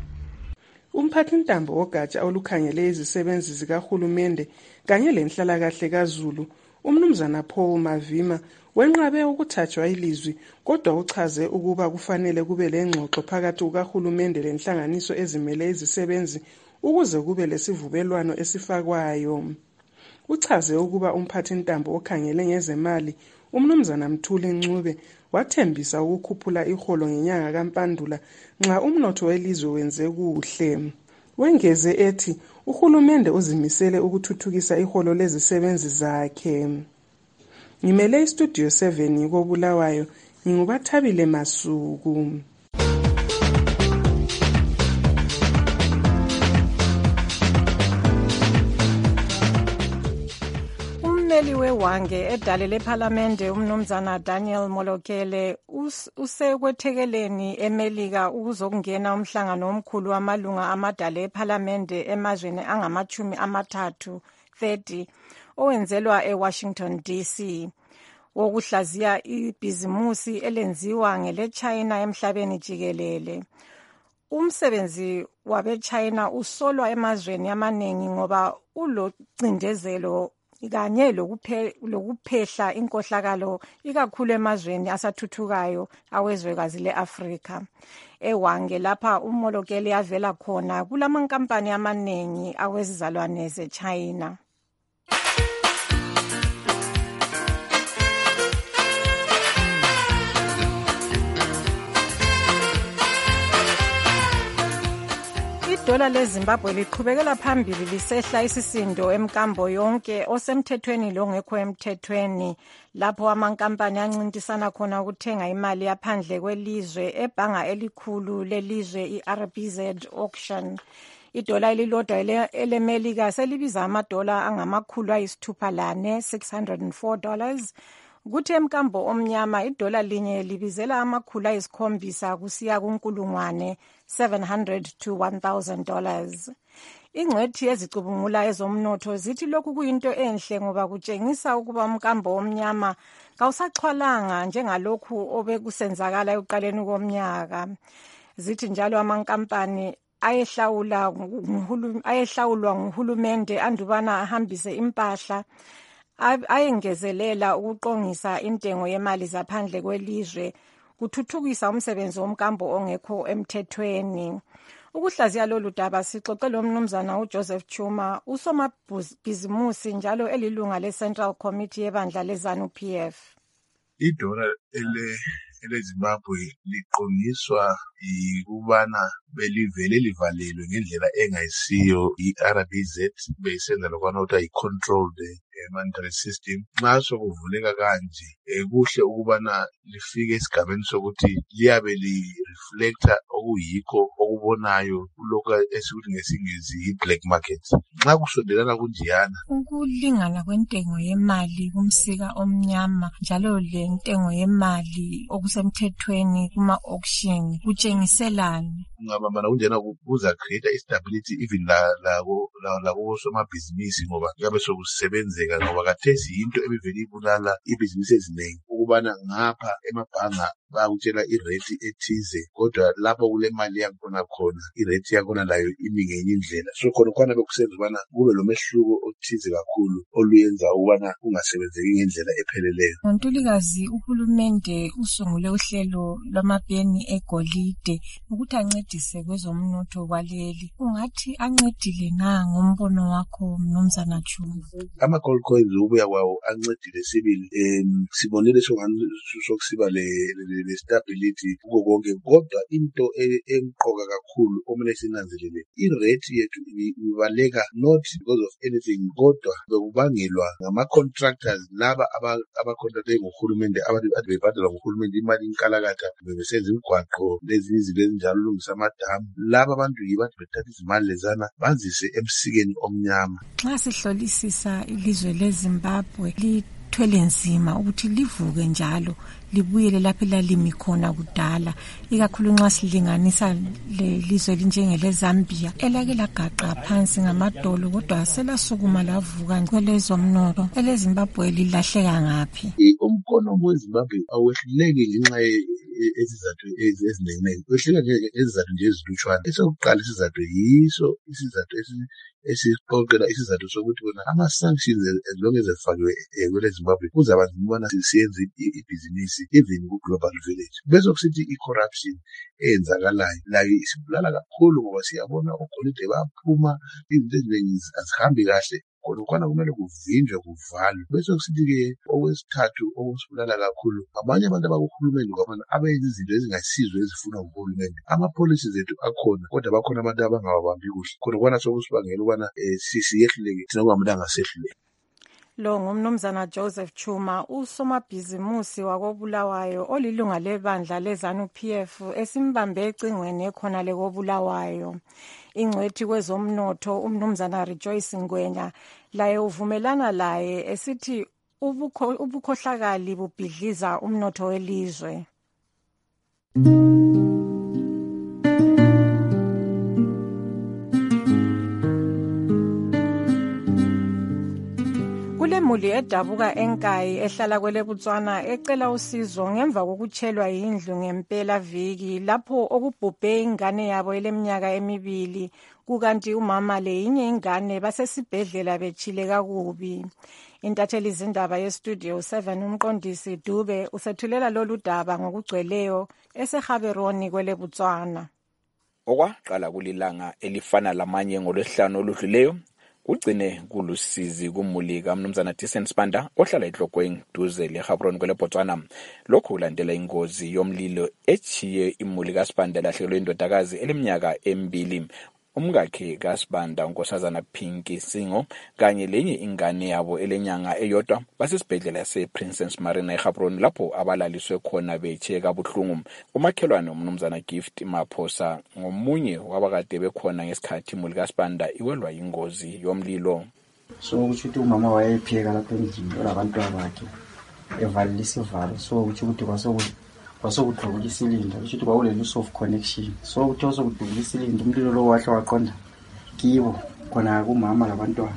Umphathintambo wogatsha olukhangele izisebenzi zikahulumende kanye lenhlalakahle kaZulu umnumzana Paul Mavima wenqabe ukuthathwa ilizwi kodwa uchaze ukuba kufanele kube lengxoxo phakathi kukahulumende lenhlanganiso ezimele izisebenzi ukuze kube lesivubelwano esifakwayo. Uchaze ukuba umphathintambo okhangele ngezemali umnumzana Mthuli Ncube wathembisa ukukhuphula iholo ngenyanga kaMpandula nxa umnotho welizwe wenze kuhle. Wengeze ethi uhulumende uzimisele ukuthuthukisa iholo lezisebenzi zakhe. Ngimele istudio 7 koBulawayo, ngingubathabile Masuku. Ummeli weWange edale lePhalamende umnumzana Daniel Molokele usekwethekeleni eMelika ukuzokungena umhlangano omkhulu wamalunga amadale ePhalamende emazweni angama-30 owenzelwa eWashington DC wokuhlaziya ibhizimusi elenziwa ngeleChina emhlabeni jikelele. Umsebenzi wabeChina usolwa emazweni amaningi ngoba ulocindezelo kanye lokuphehla inkohlakalo ikakhulu emazweni asathuthukayo awezwekazi leAfrika. EWange lapha uMolokele avela khona kulamankampani amaningi awezizalwane zeChina. Idola leZimbabwe liqhubekela phambili lisehla isisindo emkambo yonke osemthethweni longekho emthethweni lapho amankampani ancintisana khona ukuthenga imali yaphandle kwelizwe ebhanga elikhulu lelizwe iRBZ auction. Idola elilodwa elemelika selibiza amadola $604 kuthi emkambo omnyama idola linye libizela $700 kusiya kunkulungwane 700 to $1,000. Ingcwethi ezicubungula ezomnotho zithi lokhu kuyinto enhle ngoba kutshengisa ukuba umkambo omnyama kawusaxhwalanga njengalokhu obekusenzakala ekuqaleni komnyaka. Zithi njalo amankampani ayehlawulwa nguhulumende andubana ahambise impahla ayengezelela ukuqongisa intengo yemali zaphandle kwelizwe kuthuthukisa umsebenzi womkambo ongekho emthethweni. Ukuhlaziya lolu daba sixoxe lomnumzana uJoseph Chuma usomabhizimusi njalo elilunga leCentral Committee yebandla leZANU-PF. Idola eleZimbabwe liqongiswa ikubana belivele livalelwe ngendlela engayisiyo iRBZ beyisenza lokwana ukuthi yi-controlled monetary system. Nxa sokuvuleka kanje kuhle ukubana lifike esigabeni sokuthi liyabe li-reflecta okuyikho okubonayo kulokho esikuthi ngesingisi yi-black market. Nxa kusondelana kunjiyana ukulingana kwentengo yemali kumsika omnyama njalo lentengo yemali okusemthethweni kuma-auction kutshengiselani? Ungabambana kunjena kuza create istability even lako somabhizinisi ngoba kuyabe sokusebenzeka ngoba kathesi yinto ebivele ibulala ibhizinisi ezinengi ukubana ngapha emabhanga bayakutshela irate ethize kodwa lapho kule mali yakhona khona irate yakhona layo imi ngenye indlela. So khona bekusenza ukubana kube lomehluko othize kakhulu oluyenza ukubana kungasebenzeki ngendlela epheleleyo. Ngontulikazi uhulumende usungule uhlelo lwamabheni egolide ukuthi ancedise kwezomnotho kwaleli. Ungathi ancedile na ngombono wakho mnumzana Chuma? Ama-gold coins ubuya kwawo ancedile sibili sibonile sokusiba le-stability kuko konke kodwa into emqoka kakhulu okumele sinanzelele irate yethu ibaleka not because of anything kodwa bekubangelwa ngama-contractors laba abacontracte ngohulumende abade bebhadelwa ngohulumende imali inkalakatha bebesenza imigwaqo lezinye izinto ezinjalo ulungisa amadamu. Laba abantu yibade bethatha izimali lezana banzise emsikeni omnyama. Nxa sihlolisisa ilizwe leZimbabwe lithwele nzima ukuthi livuke njalo libuyele lapho elalimi khona kudala ikakhulu nxa silinganisa lelizwe linjengeleZambia elake lagaqa phansi ngamadolo kodwa selasukuma lavuka kwelezomnotho. EleZimbabwe lilahleka ngaphi? Umkhono weZimbabwe awehluleki ngenxa esizathu eziningi kwehlika nje ezizathu nje ezilutshwana. Esokuqala isizathu yiso isizathu esiqoqela isizathu sokuthi bona ama-sanctions as long as efakiwe kwele Zimbabwe kuzaba nzima ubana siyenze ibhizinisi even ku-global village. Bese kusithi i-corruption eyenzakalayo layo isibulala kakhulu ngoba siyabona ogolide baphuma, izinto eziningi azihambi kahle. Khona kumele kuvinjwe kuvalwe. Bese kusithi-ke okwesithathu okusibulala kakhulu abanye abantu abakuhulumende kwabona abenza izinto ezingasizo ezifunwa nguhulumende. Ama-policies ethu akhona kodwa bakhona abantu abangawabambi kuhle. Khona sokusibangela ukubana siyehluleke thina kungamelanga sehluleke. Lo ngumnumzana Joseph Chuma, usomabhizimusi wakobulawayo olilunga lebandla leZANU-PF esimbambe ecingweni ekhona lekobulawayo. Ingcwethi kwezomnotho umnumzana Rejoice Ngwenya laye uvumelana laye esithi ubukhohlakali bubhidliza umnotho welizwe. Kulemuli edabuka enkayi ehlala kwele Botswana ecela usizo ngemva kokutshelwa indlu ngempela viki lapho okubhubhe ingane yabo eleminyaka emibili kukanti umama leyinye ingane basesibhedlela betshile kakubi. Intatheli zindaba yestudio 7 umqondisi Dube usethulela lolu daba ngokugcweleyo eseGaborone kwele Botswana. Okwaqala kulilanga elifana lamanye ngolwesihlanu oludluleyo ugcine kulusizi kumuli kaMnumzana Tisen Spanda ohlala eTlokweni duze leGaborone kwele Botswana. Lokhu kulandela ingozi yomlilo echiye imuli kaSpanda lahlekelwe indodakazi eleminyaka emibili. Umkakhe kaSpanda uNkosazana Pinky Singo kanye lenye ingane yabo elenyanga eyodwa basesibhedlela sePrincess Marina eGaborone lapho abalaliswe khona becheka kabuhlungu. Umakhelwane uMnumzana Gift Maphosa ngomunye wabakade bekhona ngesikhathi imuli kaSpanda iwelwa ingozi yomlilo. So ukuthi umama wayepheka lapha endlini olabantwana bakhe evalile isivalo, so ukuthi kwasokudlula isilinda ukuthi kwakule loss of connection. So ukuthi kwasokudlula isilinda umlilo lo wahle waqonda kibo khona kumama labantwana.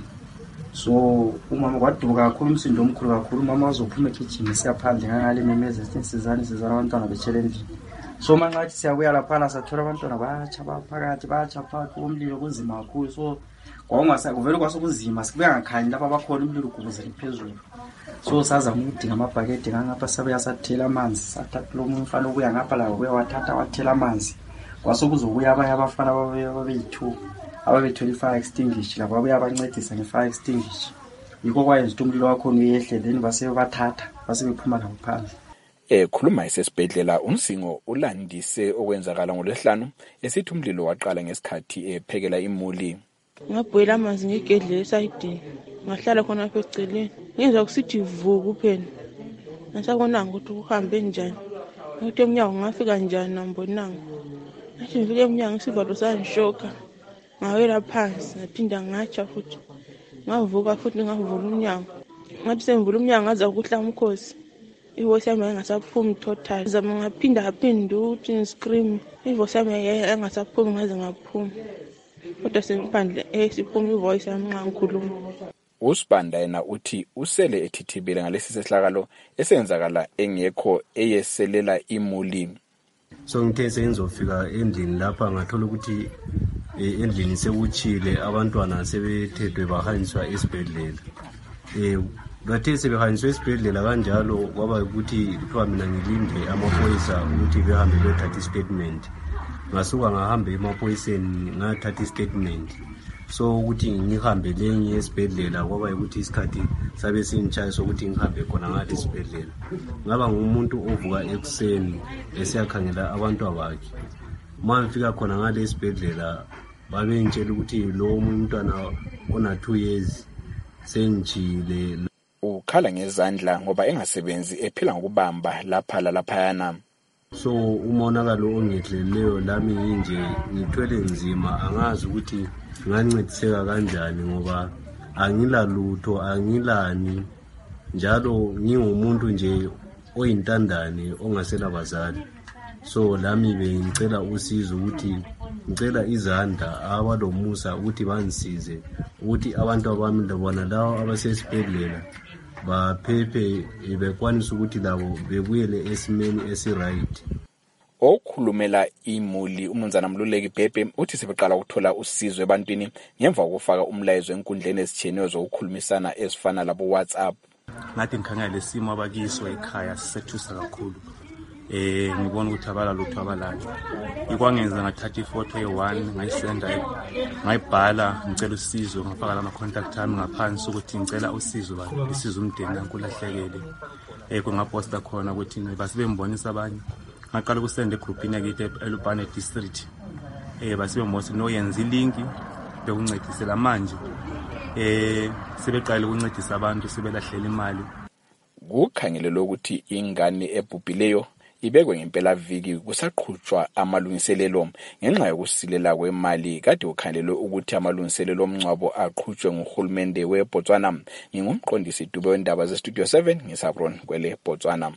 So umama kwaduka kakhulu umsindo omkhulu kakhulu. Umama wazophuma ekitchen siyaphandle ngale memeze sizana abantwana betshele endlini. So mangathi siyabuya lapha sathola abantwana batsha phakathi umlilo kunzima kakhulu. So kwakuvele kwasokuzima sikubuya ngakhanyi lapha bakhona umlilo ukubuzela phezulu. So sazama ukudinga amabhakede ngapha sabuya sathela amanzi sathatha lo mfana obuya ngapha la ubuya wathatha wathela amanzi kwasokuzobuya abanye abafana babe-2 ababethola i-fire extinguisher labo babuya abancedisa nge-fire extinguisher. Yikho kwayenza ukuthi umlilo wakhona uyehle then basebathatha basebephuma labo phandle. Khuluma esesibhedlela umsingo ulandise okwenzakala ngolwesihlanu esithi umlilo waqala ngesikhathi ephekela imuli. Ngabhoyela amanzi ngegedle esayidini ngahlala khona apha eceleni ngizwa kusithi vu kuphela ngasabonanga ukuthi kuhambe njani ukuthi emnyango ngafika njani nambonanga ngathi ngifike emnyango isivalo sangishoka ngawela phansi ngaphinda ngatsha futhi ngavuka futhi ngavula umnyango ngathi sengivula umnyango ngaza ukuhla umkhosi ivoice yami engasaphumi total zama ngaphinda ukuthi ngiscream ivoice yami engasaphumi ngaze ngaphuma kodwa sengiphandle siphuma ivoice yami nxa ngikhuluma. uSpanda yena uthi usele ethithibele ngalesi sehlakalo esenzakala engekho eyeselela imuli. So ngithe sengizofika endlini lapha ngathola ukuthi endlini sekutshile abantwana sebethethwe bahanjiswa esibhedlela. Bathe sebehanjiswa esibhedlela kanjalo kwaba ukuthi kuthiwa mina ngilinde amaphoyisa ukuthi behambe bethatha istatement. Ngasuka ngahambe emaphoyiseni ngathatha istatement. So ukuthi ngihambe lenye esibhedlela kwaba ukuthi isikhathi sabe sintshaye sokuthi ngihambe khona ngale esibhedlela. Ngaba ngumuntu ovuka ekuseni esiyakhangela abantu abakhe. Mangifika khona ngale esibhedlela babengitshela ukuthi lo umntwana ona 2 years senjile. Ukhala ngezandla ngoba engasebenzi ephila ngokubamba lapha lalaphayana. So umonakalo ongehleleyo lami nje ngithwele nzima angazi ukuthi ngancediseka kanjani ngoba angilalutho angilani njalo ngingumuntu nje oyintandane ongasela bazali. So lami bengicela usizo ukuthi ngicela izandla abalomusa ukuthi bangisize ukuthi abantu abami labona lawo abasesibhedlela baphephe bekwanisa ukuthi labo bebuyele esimeni esiright. okhulumela imuli uMnumzana Mluleki Bhebhe uthi sebeqala ukuthola usizo ebantwini ngemva kokufaka umlayezo enkundleni ezitshiyeneyo zokukhulumisana ezifana labo WhatsApp. Ngathi ngikhangela lesimo abakiso ekhaya sisethusa kakhulu. Ngibona ukuthi abalalutho abalalo. Ikwangenza ngathatha ifoto ye1 ngayisenda ngayibhala ngicela usizo ngafaka lama contact ami ngaphansi ukuthi ngicela usizo isizo umndeni ankulahlekele. Kungaposta khona ukuthi basibembonisa abanye. Ngaqala ukusenda egroupini yakithi eLupane district. Basibembonisa noyenza ilinki bekuncedisela manje. Sebeqala ukuncedisa abantu sebelahlela imali. Kukhangelelwe ukuthi ingane ebhubhileyo ibekwe ngempela viki kusaqhutshwa amalungiselelo ngenxa yokusilela kwemali kade ukhangelelwe ukuthi amalungiselelo omncwabo aqhutshwe nguhulumende weBotswana. Ngingumqondisi Dube wendaba zeStudio 7 ngisabron kwele Botswana.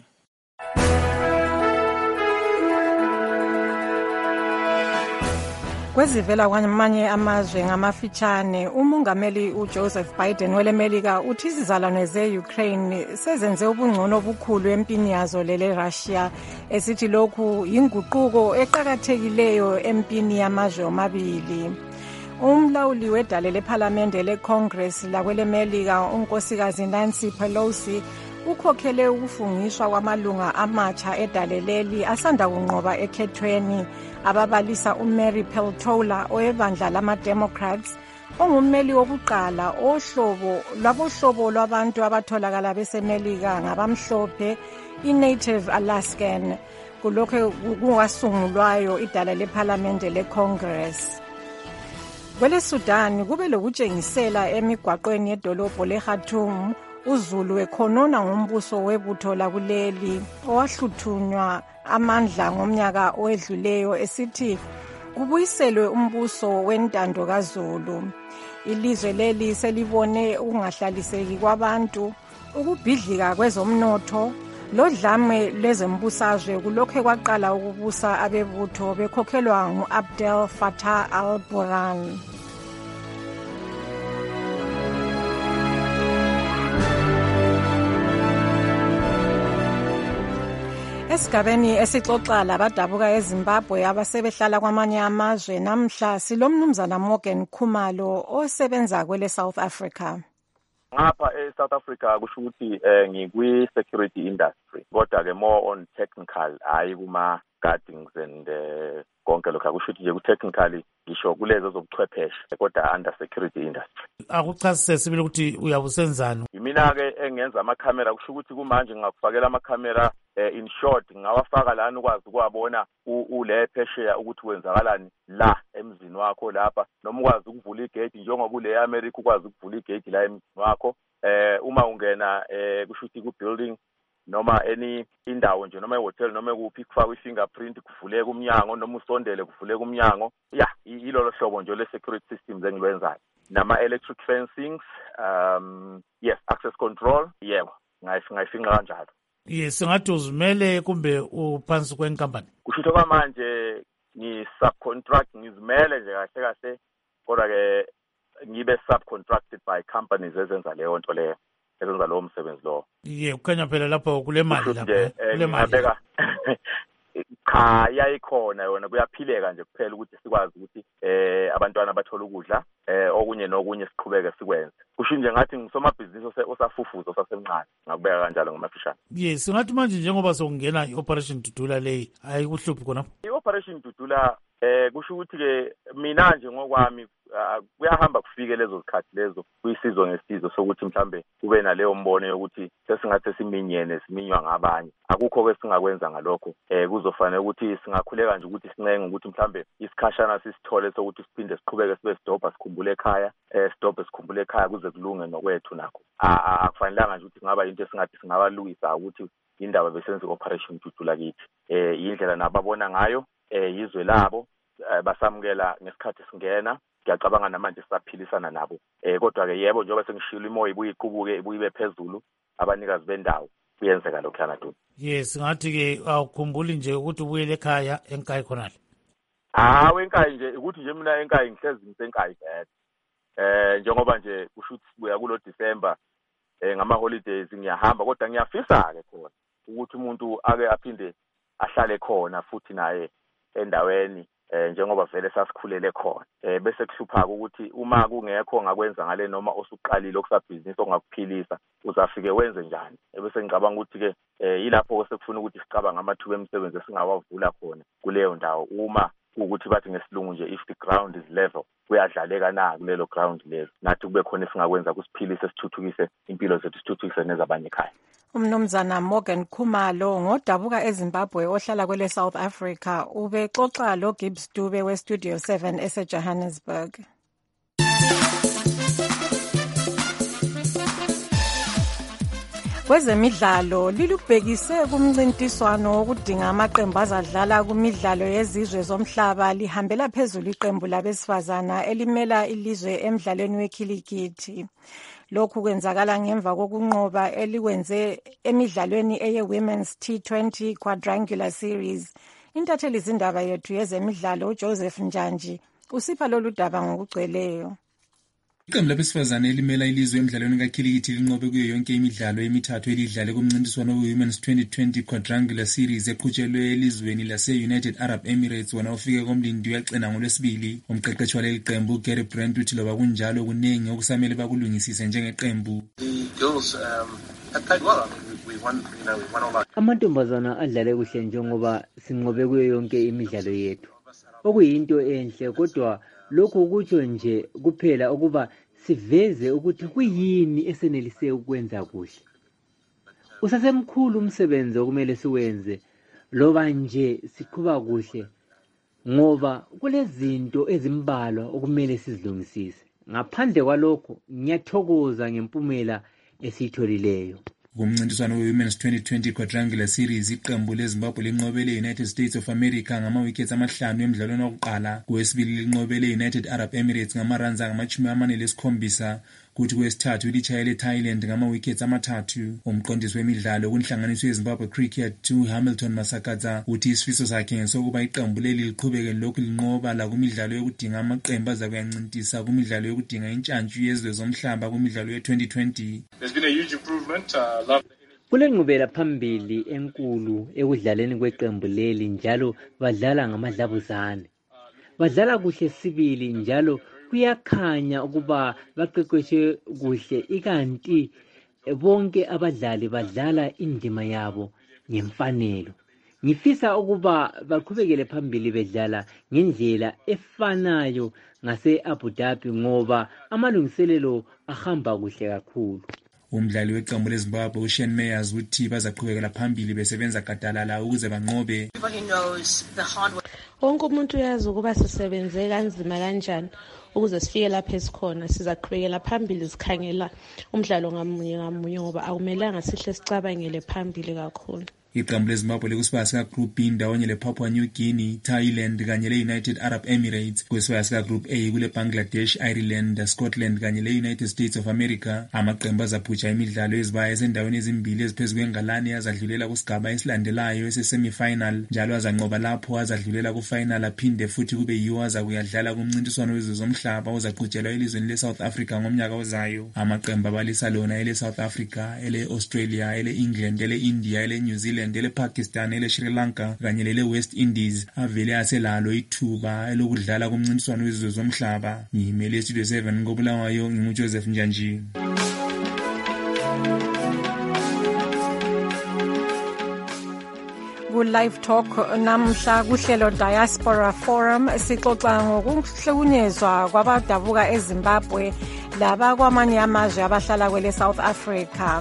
Kwezivela kwamanye amazwe ngamafitshane, umongameli uJoseph Biden welemelika uthi izizalwane ze-Ukraine sezenze ubungcono obukhulu empini yazo lele-Russia, esithi lokhu yinguquko eqakathekileyo empini yamazwe omabili. Umlawuli wedale lephalamende le-Congress lakwelemelika unkosikazi Nancy Pelosi ukhokhele ukufungiswa kwamalunga amatsha edaleleli asanda kunqoba ekhethweni ababalisa uMary Peltola owebandla lama-Democrats ongummeli wokuqala labohlobo lwabantu abatholakala besemelika ngabamhlophe i-Native Alaskan kulokho kungasungulwayo idala lephalamende le-Congress. Kwele Sudan kube lokutshengisela emigwaqweni yedolobho leKhartoum uZulu ekhonona ngombuso webutho lakuleli owahluthunywa amandla ngomnyaka owedluleyo esithi kubuyiselwe umbuso wentando kaZulu. Ilizwe leli selibone ukungahlaliseki kwabantu, ukubhidlika kwezomnotho lodlame lwezembusazwe kulokho kwaqala ukubusa abebutho bekhokhelwa nguAbdel Fattah al-Burhan. Esigabeni esixoxa labadabuka eZimbabwe abasebehlala kwamanye amazwe namhla silomnumzana Morgan Khumalo osebenza kwele South Africa. Ngapha eSouth Africa kusho ukuthi ngikwi-security industry kodwa ke more on technical hayi kuma gardens and konke lokho kusho ukuthi nje ku-technically ngisho kulezo zobuchwepheshe kodwa under security industry. Akuchasise sibili ukuthi uyabusenzani? Mina-ke engenza amakhamera kusho ukuthi kumanje ngingakufakela amakhamera in short ngawafaka lana ukwazi ukuwabona ule phesheya ukuthi wenzakalani la emzini wakho lapha noma ukwazi ukuvula igate njengoba ule America ukwazi ukuvula igate la emzini wakho uma ungena kusho ukuthi ku-building noma any indawo nje noma ihotel noma kuphi kufaka i-fingerprint kuvuleke umnyango noma usondele kuvuleke umnyango ilolo hlobo nje le-security systems engilwenzayo nama-electric fencings yes access control yebo ngayifinqa kanjalo. Yes, ngathi uzimele kumbe uphansi kwenkampani? Kusho kwamanje ngi-subcontract ngizimele nje kahle kahle kodwa ke ngibe subcontracted by companies ezenza leyo nto leyo ezenza lowo msebenzi lowo. Kukhanya phela lapho kule mali lapha kule mali cha yayikhona yona kuyaphileka nje kuphela ukuthi sikwazi ukuthi abantwana bathola ukudla okunye nokunye siqhubeke sikwenze. Kusho nje ngathi ngisomabhizinisi osafufuza osasemncane ngakubeka kanjalo ngomafishane. Yes, ngathi manje njengoba sokungena i-Operation Dudula leyi ayikuhluphi khona. I-Operation Dudula kusho ukuthi ke mina nje ngokwami kuyahamba kufike lezo zikhathi lezo kuyisizo ngesizwe sokuthi mhlambe kube naleyo mbono yokuthi sesingathi siminyene siminywa ngabanye akukho ke singakwenza ngalokho kuzofanele ukuthi singakhuleka nje ukuthi sincenge ukuthi mhlambe isikhashana sisithole sokuthi siphinde siqhubeke sibe sidobha sikhumbule ekhaya sikhumbule ekhaya kuze kulunge nokwethu nakho akufanelanga nje ukuthi kungaba into esingathi singabalungisa ukuthi indaba besenze Operation Dudula kithi indlela nababona ngayo yizwe labo basamukela ngesikhathi singena ngiyacabanga namanje sisaphilisana nabo kodwa ke yebo njengoba sengishilo imoya ibuye iqubuke ibuye phezulu abanikazi bendawo kuyenzeka lokho yanadu. Yes, ngathi ke awukhumbuli nje ukuthi ubuyele ekhaya enkayi khonale. Enkayi nje ukuthi nje mina enkayi ngihlezi ngisenkayi vele njengoba nje kusho ukuthi sibuya kulo December ngama holidays ngiyahamba kodwa ngiyafisa ke khona ukuthi umuntu ake aphinde ahlale khona futhi naye endaweni njengoba vele sasikhulele khona. Bese kuhlupha ukuthi uma kungekho ongakwenza ngale noma osuqalile okusabhizinisi ongakuphilisa uzafike wenze njani. Bese ngicabanga ukuthi ke yilapho sekufuna ukuthi sicabanga amathuba emisebenzi esingawavula khona kuleyo ndawo uma ukuthi bathi ngesilungu nje if the ground is level kuyadlaleka na kulelo ground level nathi kube khona esingakwenza kusiphilise sithuthukise impilo zethu sithuthukise nezabanye ekhaya. Umnumzana Morgan Khumalo ngodabuka eZimbabwe ohlala kwele South Africa ubexoxa lo Gibbs Dube we Studio 7 eseJohannesburg. Kwezemidlalo lilubhekise kumncintiswano wokudinga amaqembu azadlala kumidlalo yezizwe zomhlaba lihambela phezulu iqembu labesifazana elimela ilizwe emidlalweni wekhilikithi. Lokhu kwenzakala ngemva kokunqoba elikwenze emidlalweni eye-Women's T20 Quadrangular Series. Intatheli izindaba yethu yezemidlalo uJoseph Njanji usipha lolu daba ngokugcweleyo. Iqembu labesifazane elimela ilizwe emidlalweni kakhilikithi linqobe kuyo yonke imidlalo emithathu elidlale kumncintiswano we-Women's 2020 Quadrangular Series eqhutshelwe elizweni lase-United Arab Emirates wona ufike komlindi uyaqina ngolwesibili. Umqeqeshi waleli qembu Gary Brent uthi loba kunjalo kuningi okusamele bakulungisise njengeqembu. Amantombazana adlale kuhle njengoba sinqobe kuyo yonke imidlalo yethu. Okuyinto enhle kodwa lokho kutsho nje kuphela ukuba siveze ukuthi kuyini esenelise ukwenza kuhle. Usasemkhulu umsebenzi okumele siwenze loba nje siqhuba kuhle ngoba kulezinto ezimbalwa okumele sizilungisise. Ngaphandle kwalokho ngiyathokoza ngempumela esitholileyo. Kumncintiswano we-Women's 2020 Quadrangular Series iqembu leZimbabwe linqobele United States of America ngama-wickets amahlanu emidlalweni wokuqala. Kwesibili linqobele United Arab Emirates ngama-runs angama-47 kuthi kwesithathu litshayele Thailand ngama-wickets amathathu. Umqondisi wemidlalo kunhlanganiso yeZimbabwe Cricket Hamilton Masakadza uthi isifiso sakhe ngesokuba iqembu leli liqhubeke lokhu linqoba la kumidlalo yokudinga amaqembu azakuyancintisa kumidlalo yokudinga intshantshu yezwe zomhlaba kumidlalo ye-2020. There's been a huge improvement. Kulenqubela phambili enkulu ekudlaleni kweqembu leli njalo badlala ngamadlabuzane. Badlala kuhle sibili njalo kuyakhanya ukuba baqeqeshe kuhle ikanti bonke abadlali badlala indima yabo ngemfanelo. Ngifisa ukuba baqhubekele phambili bedlala ngendlela efanayo ngase Abu Dhabi ngoba amalungiselelo ahamba kuhle kakhulu. Umdlali weqembu leZimbabwe uShane Meyers uthi bazaqhubekela phambili besebenza gadalala ukuze banqobe. Wonke umuntu uyazi ukuba sisebenze kanzima kanjani ukuze sifike lapha esikhona. Sizaqhubekela phambili sikhangela umdlalo ngamunye ngamunye ngoba akumelanga sihle sicabangele phambili kakhulu. Iqembu leZimbabwe likusibaya sika-Group B ndawonye lePapua New Guinea, Thailand kanye le-United Arab Emirates. Kwisibaya sika-Group A kule Bangladesh, Ireland, Scotland kanye le-United States of America. Amaqembu azaphutsha imidlalo ezibaya esendaweni ezimbili eziphezu kwengalane azadlulela kusigaba esilandelayo ese-semi-final njalo azanqoba lapho azadlulela ku-final aphinde futhi kube yiwo azakuyadlala kumncintiswano wezwe zomhlaba ozaqhutshelwa elizweni le-South Africa ngomnyaka ozayo. Amaqembu abalisa lona ele-South Africa, ele-Australia, ele-England, ele-India, ele-New Zealand, ele-Pakistan, ele-Sri Lanka kanye lele-West Indies avele aselalo ithuba elokudlala kumncintiswano wezizwe zomhlaba. Ngiyimele Studio 7 ngobulawayo nginguJoseph Njanji. Ku-Live Talk namhla kuhlelo Diaspora Forum sixoxa ngokuhlukunyezwa kwabadabuka eZimbabwe laba kwamanye amazwe abahlala kwele South Africa.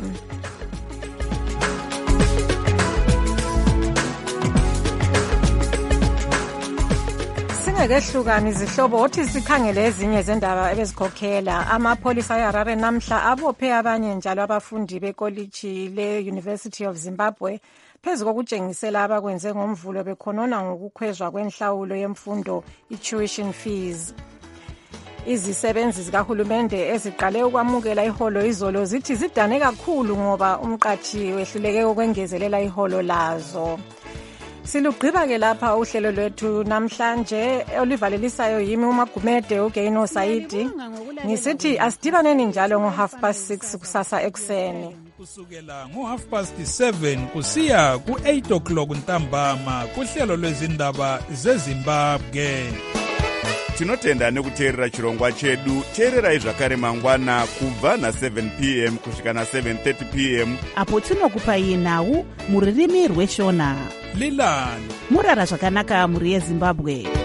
Singekehlukani izihlobo othi sikhangele ezinye zendaba ebezikhokhela. Amapholisa eHarare namhla abophe abanye njalo abafundi bekoliji le-University of Zimbabwe phezu kokutshengisela abakwenze ngomvulo bekhonona ngokukhwezwa kwenhlawulo yemfundo i-tuition fees. Izisebenzi zikahulumende eziqale ukwamukela iholo izolo zithi zidane kakhulu ngoba umqathi wehluleke ukwengezelela iholo lazo. Silugqiba ke lapha uhlelo lwethu namhlanje olivalelisayo yimi uMagumede uGeino Saidi. Ngisithi asidibaneni njalo ngo 6:30 kusasa ekuseni. kusukela ngo7:30 kusiya ku8 o'clock ntambama kuhlelo lwezindaba zeZimbabwe. Tinotenda nekuteerera chirongwa chedu. Teererai zvakare mangwana kubva na7 p.m. kusvika na7:30 p.m. apo tinokupai nhau mururimi rweshona. Lilani murara zvakanaka muri yeZimbabwe.